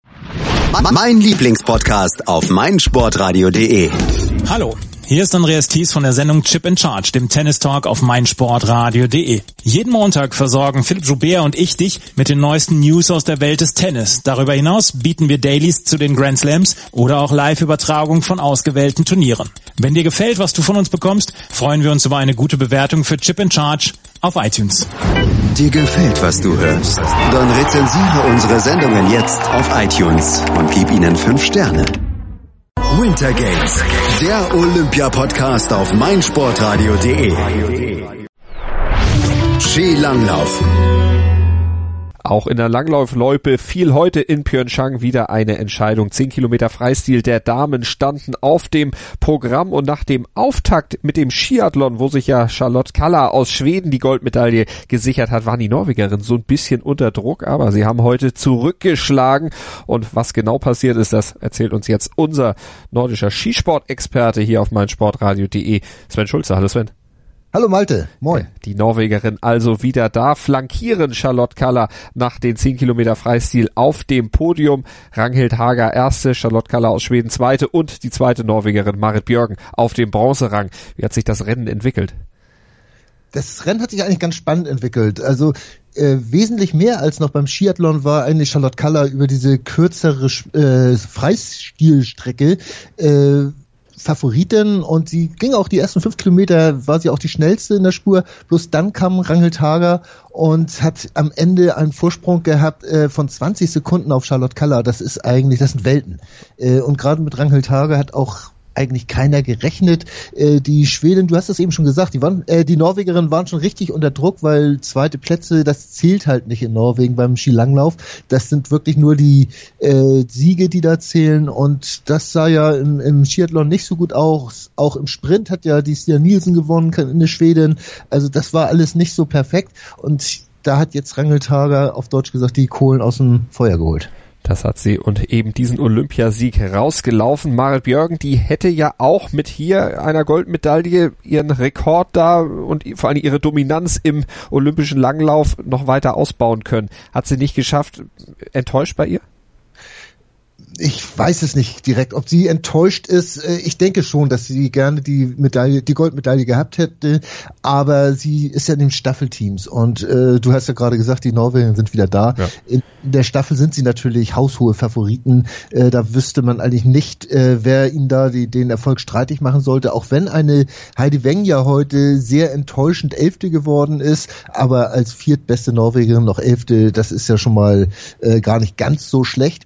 Mein Lieblingspodcast auf meinsportradio punkt de. Hallo. Hier ist Andreas Thies von der Sendung Chip in Charge, dem Tennis-Talk auf meinsportradio punkt de. Jeden Montag versorgen Philipp Joubert und ich dich mit den neuesten News aus der Welt des Tennis. Darüber hinaus bieten wir Dailies zu den Grand Slams oder auch Live-Übertragungen von ausgewählten Turnieren. Wenn dir gefällt, was du von uns bekommst, freuen wir uns über eine gute Bewertung für Chip in Charge auf iTunes. Dir gefällt, was du hörst? Dann rezensiere unsere Sendungen jetzt auf iTunes und gib ihnen fünf Sterne. Winter Games, der Olympia-Podcast auf meinsportradio punkt de. Skilanglauf. Auch in der Langlaufloipe fiel heute in Pyeongchang wieder eine Entscheidung. Zehn Kilometer Freistil der Damen standen auf dem Programm und nach dem Auftakt mit dem Skiathlon, wo sich ja Charlotte Kalla aus Schweden die Goldmedaille gesichert hat, waren die Norwegerinnen so ein bisschen unter Druck, aber sie haben heute zurückgeschlagen und was genau passiert ist, das erzählt uns jetzt unser nordischer Skisport-Experte hier auf meinsportradio punkt de, Sven Schulze. Hallo Sven. Hallo Malte, moin. Die Norwegerin also wieder da, flankieren Charlotte Kalla nach den zehn Kilometer Freistil auf dem Podium. Ragnhild Haga erste, Charlotte Kalla aus Schweden zweite und die zweite Norwegerin Marit Björgen auf dem Bronzerang. Wie hat sich das Rennen entwickelt? Das Rennen hat sich eigentlich ganz spannend entwickelt. Also äh, wesentlich mehr als noch beim Skiathlon war eigentlich Charlotte Kalla über diese kürzere äh, Freistilstrecke äh, Favoritin und sie ging auch die ersten fünf Kilometer, war sie auch die schnellste in der Spur, bloß dann kam Ragnhild Haga und hat am Ende einen Vorsprung gehabt äh, von zwanzig Sekunden auf Charlotte Kalla. Das ist eigentlich, das sind Welten. Äh, und gerade mit Ragnhild Haga hat auch eigentlich keiner gerechnet. Äh, die Schweden, du hast es eben schon gesagt, die waren, äh, die Norwegerinnen waren schon richtig unter Druck, weil zweite Plätze, das zählt halt nicht in Norwegen beim Skilanglauf. Das sind wirklich nur die äh, Siege, die da zählen und das sah ja im, im Skiathlon nicht so gut aus. Auch im Sprint hat ja die Stina Nielsen gewonnen, eine Schwedin. Also das war alles nicht so perfekt und da hat jetzt Ragnhild Haga auf Deutsch gesagt die Kohlen aus dem Feuer geholt. Das hat sie und eben diesen Olympiasieg rausgelaufen. Marit Björgen, die hätte ja auch mit hier einer Goldmedaille ihren Rekord da und vor allem ihre Dominanz im olympischen Langlauf noch weiter ausbauen können. Hat sie nicht geschafft. Enttäuscht bei ihr? Ich weiß es nicht direkt, ob sie enttäuscht ist. Ich denke schon, dass sie gerne die Medaille, die Goldmedaille gehabt hätte, aber sie ist ja in den Staffelteams und äh, du hast ja gerade gesagt, die Norweger sind wieder da. Ja. In der Staffel sind sie natürlich haushohe Favoriten. Äh, da wüsste man eigentlich nicht, äh, wer ihnen da die, den Erfolg streitig machen sollte, auch wenn eine Heidi Weng ja heute sehr enttäuschend Elfte geworden ist, aber als viertbeste Norwegerin noch Elfte, das ist ja schon mal äh, gar nicht ganz so schlecht.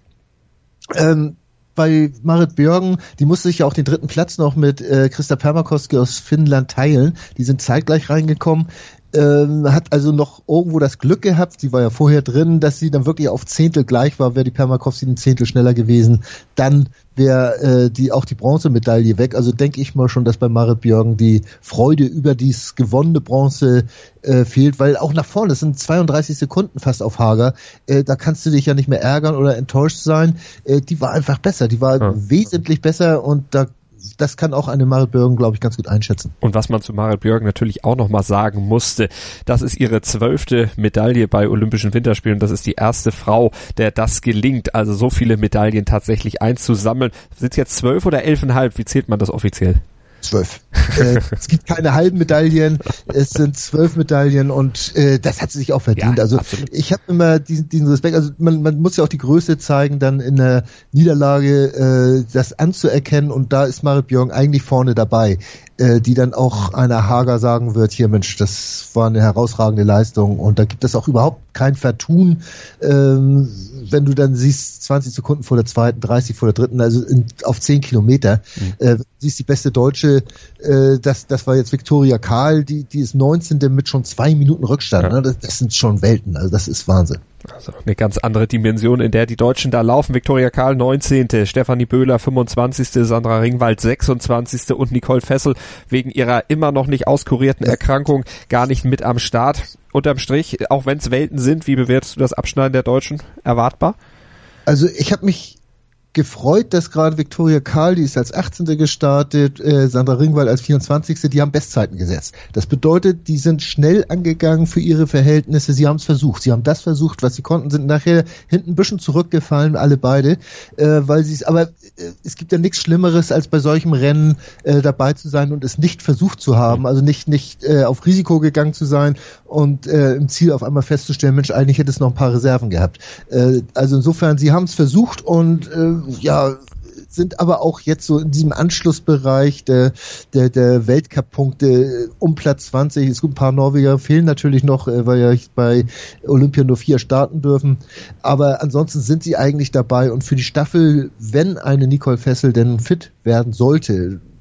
Ähm, bei Marit Björgen, die musste sich ja auch den dritten Platz noch mit äh, Krista Permakoski aus Finnland teilen. Die sind zeitgleich reingekommen. Ähm, hat also noch irgendwo das Glück gehabt, sie war ja vorher drin, dass sie dann wirklich auf Zehntel gleich war, wäre die Permakoski ein Zehntel schneller gewesen, dann wäre äh, die auch die Bronzemedaille weg. Also denke ich mal schon, dass bei Marit Björgen die Freude über dies gewonnene Bronze äh, fehlt, weil auch nach vorne, das sind zweiunddreißig Sekunden fast auf Hager, äh, da kannst du dich ja nicht mehr ärgern oder enttäuscht sein. Äh, die war einfach besser, die war ja. wesentlich besser und da das kann auch eine Marit Björgen, glaube ich, ganz gut einschätzen. Und was man zu Marit Björgen natürlich auch nochmal sagen musste, das ist ihre zwölfte Medaille bei Olympischen Winterspielen. Das ist die erste Frau, der das gelingt. Also so viele Medaillen tatsächlich einzusammeln. Sind es jetzt zwölf oder elfeinhalb? Wie zählt man das offiziell? Zwölf. äh, es gibt keine halben Medaillen, es sind zwölf Medaillen und äh, das hat sie sich auch verdient. Ja, also absolut. Ich habe immer diesen, diesen Respekt, also man, man muss ja auch die Größe zeigen, dann in der Niederlage äh, das anzuerkennen und da ist Marit Björgen eigentlich vorne dabei, äh, die dann auch einer Hager sagen wird, hier Mensch, das war eine herausragende Leistung und da gibt es auch überhaupt kein Vertun, ähm, wenn du dann siehst, zwanzig Sekunden vor der zweiten, dreißig vor der dritten, also in, auf zehn Kilometer, mhm. äh, siehst die beste Deutsche, äh, das, das war jetzt Viktoria Kahl, die, die ist neunzehnte mit schon zwei Minuten Rückstand, ja. ne? das, das sind schon Welten, also das ist Wahnsinn. Also eine ganz andere Dimension, in der die Deutschen da laufen. Viktoria Kahl neunzehnte, Stefanie Böhler fünfundzwanzigste, Sandra Ringwald sechsundzwanzigste und Nicole Fessel wegen ihrer immer noch nicht auskurierten Erkrankung gar nicht mit am Start. Unterm Strich, auch wenn es Welten sind, wie bewertest du das Abschneiden der Deutschen? Erwartbar? Also ich habe mich gefreut, dass gerade Viktoria Kahl, die ist als achtzehnte gestartet, äh, Sandra Ringwald als vierundzwanzigste, die haben Bestzeiten gesetzt. Das bedeutet, die sind schnell angegangen für ihre Verhältnisse, sie haben es versucht, sie haben das versucht, was sie konnten, sind nachher hinten ein bisschen zurückgefallen, alle beide, äh, weil sie es, aber äh, es gibt ja nichts Schlimmeres, als bei solchem Rennen äh, dabei zu sein und es nicht versucht zu haben, also nicht nicht äh, auf Risiko gegangen zu sein und äh, im Ziel auf einmal festzustellen, Mensch, eigentlich hätte es noch ein paar Reserven gehabt. Äh, also insofern, sie haben es versucht und äh, ja, sind aber auch jetzt so in diesem Anschlussbereich der, der, der Weltcup-Punkte um Platz zwanzig. Es gibt ein paar Norweger, fehlen natürlich noch, weil ja bei Olympia nur vier starten dürfen. Aber ansonsten sind sie eigentlich dabei und für die Staffel, wenn eine Nicole Fessel denn fit werden sollte,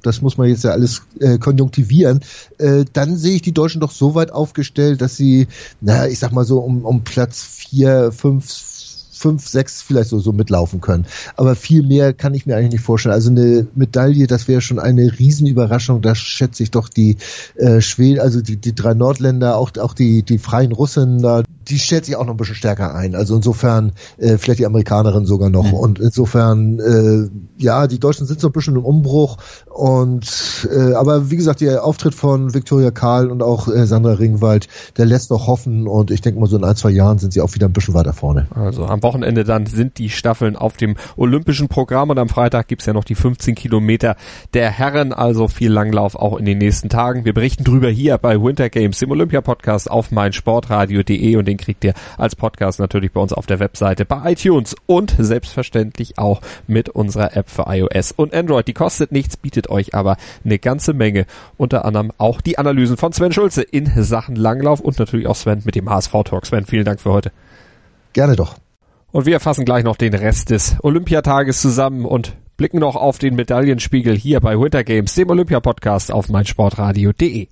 das muss man jetzt ja alles äh, konjunktivieren, äh, dann sehe ich die Deutschen doch so weit aufgestellt, dass sie, na, ich sag mal so um, um Platz vier, fünf, fünf, sechs vielleicht so, so mitlaufen können. Aber viel mehr kann ich mir eigentlich nicht vorstellen. Also eine Medaille, das wäre schon eine Riesenüberraschung. Da schätze ich doch die äh, Schweden, also die, die drei Nordländer, auch, auch die, die freien Russen, da, die schätze ich auch noch ein bisschen stärker ein. Also insofern äh, vielleicht die Amerikanerin sogar noch. Mhm. Und insofern, äh, ja, die Deutschen sind so ein bisschen im Umbruch. Und äh, aber wie gesagt, der Auftritt von Viktoria Karl und auch äh, Sandra Ringwald, der lässt noch hoffen. Und ich denke mal, so in ein, zwei Jahren sind sie auch wieder ein bisschen weiter vorne. Also am Wochenende dann sind die Staffeln auf dem olympischen Programm und am Freitag gibt's ja noch die fünfzehn Kilometer der Herren, also viel Langlauf auch in den nächsten Tagen. Wir berichten drüber hier bei Winter Games, dem Olympia-Podcast auf meinsportradio punkt de und den kriegt ihr als Podcast natürlich bei uns auf der Webseite, bei iTunes und selbstverständlich auch mit unserer App für iOS und Android. Die kostet nichts, bietet euch aber eine ganze Menge, unter anderem auch die Analysen von Sven Schulze in Sachen Langlauf und natürlich auch Sven mit dem H S V-Talk. Sven, vielen Dank für heute. Gerne doch. Und wir fassen gleich noch den Rest des Olympiatages zusammen und blicken noch auf den Medaillenspiegel hier bei Winter Games, dem Olympia-Podcast auf meinsportradio punkt de.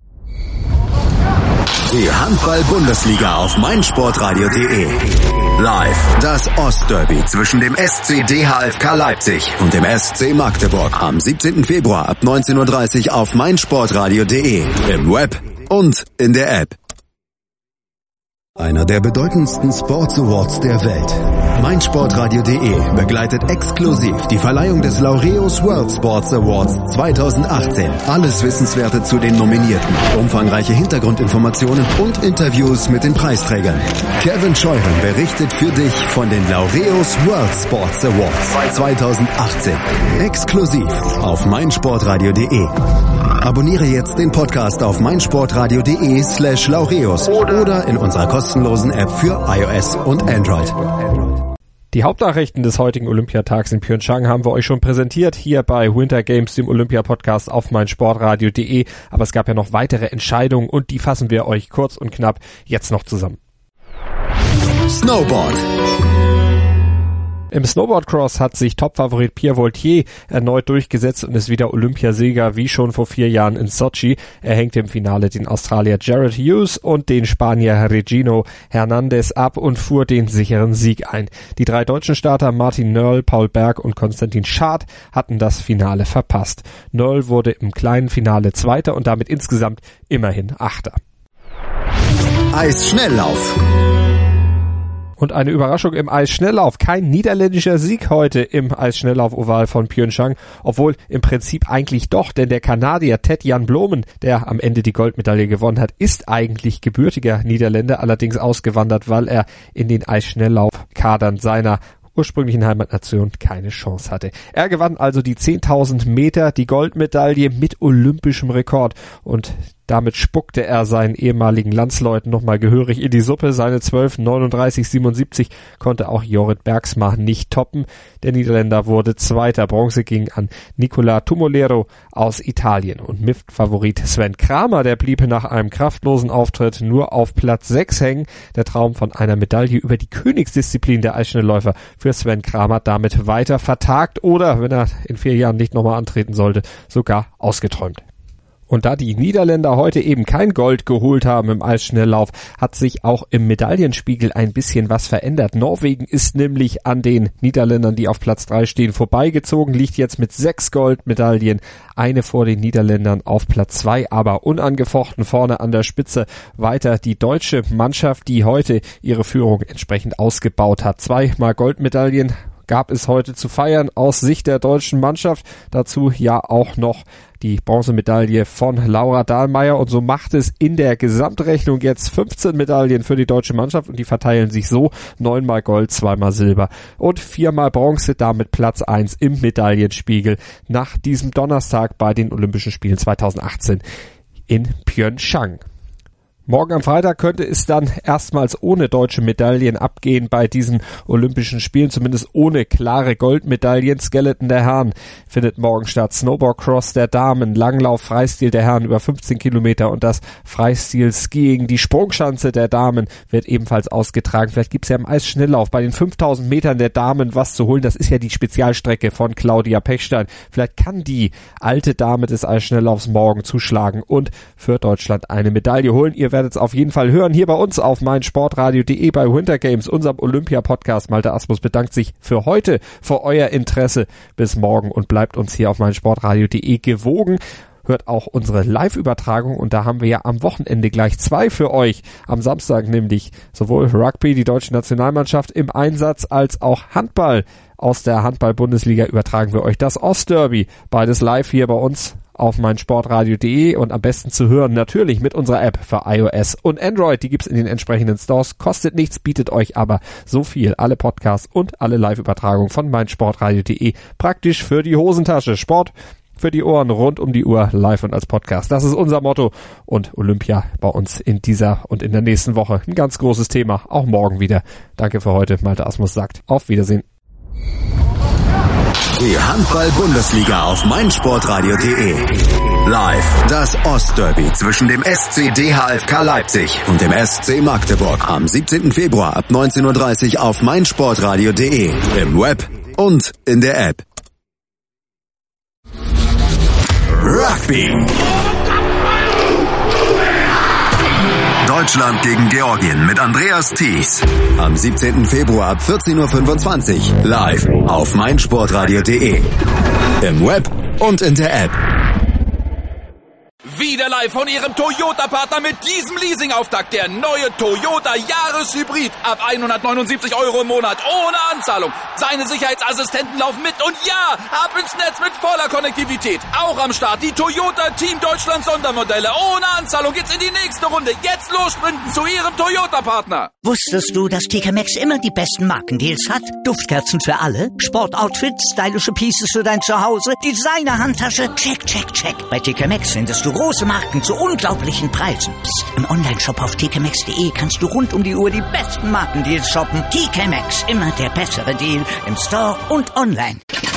Die Handball-Bundesliga auf meinsportradio punkt de. Live das Ostderby zwischen dem S C D H F K Leipzig und dem S C Magdeburg am siebzehnten Februar ab neunzehn Uhr dreißig auf meinsportradio punkt de, im Web und in der App. Einer der bedeutendsten Sports Awards der Welt. meinsportradio punkt de begleitet exklusiv die Verleihung des Laureus World Sports Awards zweitausendachtzehn. Alles Wissenswerte zu den Nominierten, umfangreiche Hintergrundinformationen und Interviews mit den Preisträgern. Kevin Scheuren berichtet für dich von den Laureus World Sports Awards zweitausendachtzehn. Exklusiv auf meinsportradio punkt de. Abonniere jetzt den Podcast auf meinsportradio punkt de slash Laureus oder in unserer kostenlosen App für iOS und Android. Die Hauptnachrichten des heutigen Olympiatags in Pyeongchang haben wir euch schon präsentiert, hier bei Winter Games, dem Olympia-Podcast auf meinsportradio punkt de. Aber es gab ja noch weitere Entscheidungen und die fassen wir euch kurz und knapp jetzt noch zusammen. Snowboard. Im Snowboardcross hat sich Topfavorit Pierre Vautier erneut durchgesetzt und ist wieder Olympiasieger wie schon vor vier Jahren in Sochi. Er hängte im Finale den Australier Jared Hughes und den Spanier Regino Hernandez ab und fuhr den sicheren Sieg ein. Die drei deutschen Starter Martin Nörl, Paul Berg und Konstantin Schad hatten das Finale verpasst. Nörl wurde im kleinen Finale Zweiter und damit insgesamt immerhin Achter. Eisschnelllauf. Und eine Überraschung im Eisschnelllauf. Kein niederländischer Sieg heute im Eisschnelllauf-Oval von Pyeongchang, obwohl im Prinzip eigentlich doch, denn der Kanadier Ted-Jan Bloemen, der am Ende die Goldmedaille gewonnen hat, ist eigentlich gebürtiger Niederländer, allerdings ausgewandert, weil er in den Eisschnelllaufkadern seiner ursprünglichen Heimatnation keine Chance hatte. Er gewann also die zehntausend Meter, die Goldmedaille mit olympischem Rekord und damit spuckte er seinen ehemaligen Landsleuten nochmal gehörig in die Suppe. Seine zwölf neununddreißig siebenundsiebzig konnte auch Jorrit Bergsma nicht toppen. Der Niederländer wurde Zweiter. Bronze ging an Nicola Tumolero aus Italien. Und M I F-Favorit Sven Kramer, der blieb nach einem kraftlosen Auftritt nur auf Platz sechs hängen. Der Traum von einer Medaille über die Königsdisziplin der Eisschnellläufer für Sven Kramer damit weiter vertagt oder, wenn er in vier Jahren nicht nochmal antreten sollte, sogar ausgeträumt. Und da die Niederländer heute eben kein Gold geholt haben im Eisschnelllauf, hat sich auch im Medaillenspiegel ein bisschen was verändert. Norwegen ist nämlich an den Niederländern, die auf Platz drei stehen, vorbeigezogen, liegt jetzt mit sechs Goldmedaillen, eine vor den Niederländern auf Platz zwei, aber unangefochten vorne an der Spitze weiter die deutsche Mannschaft, die heute ihre Führung entsprechend ausgebaut hat. Zweimal Goldmedaillen gab es heute zu feiern aus Sicht der deutschen Mannschaft. Dazu ja auch noch die Bronzemedaille von Laura Dahlmeier und so macht es in der Gesamtrechnung jetzt fünfzehn Medaillen für die deutsche Mannschaft und die verteilen sich so neunmal Gold, zweimal Silber und viermal Bronze, damit Platz eins im Medaillenspiegel nach diesem Donnerstag bei den Olympischen Spielen zweitausendachtzehn in Pyeongchang. Morgen am Freitag könnte es dann erstmals ohne deutsche Medaillen abgehen bei diesen Olympischen Spielen, zumindest ohne klare Goldmedaillen. Skeleton der Herren findet morgen statt, Snowboardcross der Damen, Langlauf, Freistil der Herren über fünfzehn Kilometer und das Freistil-Skiing. Die Sprungschanze der Damen wird ebenfalls ausgetragen. Vielleicht gibt's ja im Eisschnelllauf bei den fünftausend Metern der Damen was zu holen. Das ist ja die Spezialstrecke von Claudia Pechstein. Vielleicht kann die alte Dame des Eisschnelllaufs morgen zuschlagen und für Deutschland eine Medaille holen. Ihr werdet es auf jeden Fall hören, hier bei uns auf meinsportradio punkt de bei Winter Games, unserem Olympia-Podcast. Malte Asmus bedankt sich für heute, für euer Interesse. Bis morgen und bleibt uns hier auf meinsportradio punkt de gewogen. Hört auch unsere Live-Übertragung und da haben wir ja am Wochenende gleich zwei für euch. Am Samstag nämlich sowohl Rugby, die deutsche Nationalmannschaft im Einsatz, als auch Handball. Aus der Handball-Bundesliga übertragen wir euch das Ostderby. Beides live hier bei uns auf meinsportradio punkt de und am besten zu hören natürlich mit unserer App für iOS und Android. Die gibt's in den entsprechenden Stores, kostet nichts, bietet euch aber so viel. Alle Podcasts und alle Live-Übertragungen von meinsportradio punkt de praktisch für die Hosentasche. Sport für die Ohren rund um die Uhr, live und als Podcast. Das ist unser Motto und Olympia bei uns in dieser und in der nächsten Woche. Ein ganz großes Thema, auch morgen wieder. Danke für heute. Malte Asmus sagt auf Wiedersehen. Die Handball-Bundesliga auf meinsportradio punkt de. Live das Ostderby zwischen dem S C D H F K Leipzig und dem S C Magdeburg am siebzehnten Februar ab neunzehn Uhr dreißig auf meinsportradio punkt de, im Web und in der App. Rugby. Deutschland gegen Georgien mit Andreas Thies. Am siebzehnten Februar ab vierzehn Uhr fünfundzwanzig live auf meinsportradio punkt de. Im Web und in der App. Wieder live von Ihrem Toyota-Partner mit diesem Leasing-Auftakt. Der neue Toyota Jahreshybrid. Ab hundertneunundsiebzig Euro im Monat. Ohne Anzahlung. Seine Sicherheitsassistenten laufen mit. Und ja, ab ins Netz mit voller Konnektivität. Auch am Start die Toyota Team Deutschland Sondermodelle. Ohne Anzahlung geht's in die nächste Runde. Jetzt los sprinten zu Ihrem Toyota-Partner. Wusstest du, dass T K Maxx immer die besten Markendeals hat? Duftkerzen für alle, Sportoutfits, stylische Pieces für dein Zuhause, Designer-Handtasche, check, check, check. Bei T K Maxx findest du große Marken zu unglaublichen Preisen. Psst. Im Onlineshop auf t k maxx punkt de kannst du rund um die Uhr die besten Markendeals shoppen. T K Maxx, immer der bessere Deal im Store und online.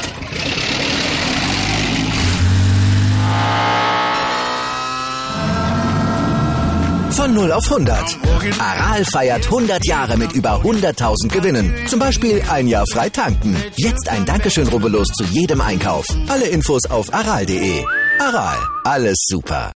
Von null auf hundert. Aral feiert hundert Jahre mit über hunderttausend Gewinnen. Zum Beispiel ein Jahr frei tanken. Jetzt ein Dankeschön, rubbellos zu jedem Einkauf. Alle Infos auf aral punkt de. Aral, alles super.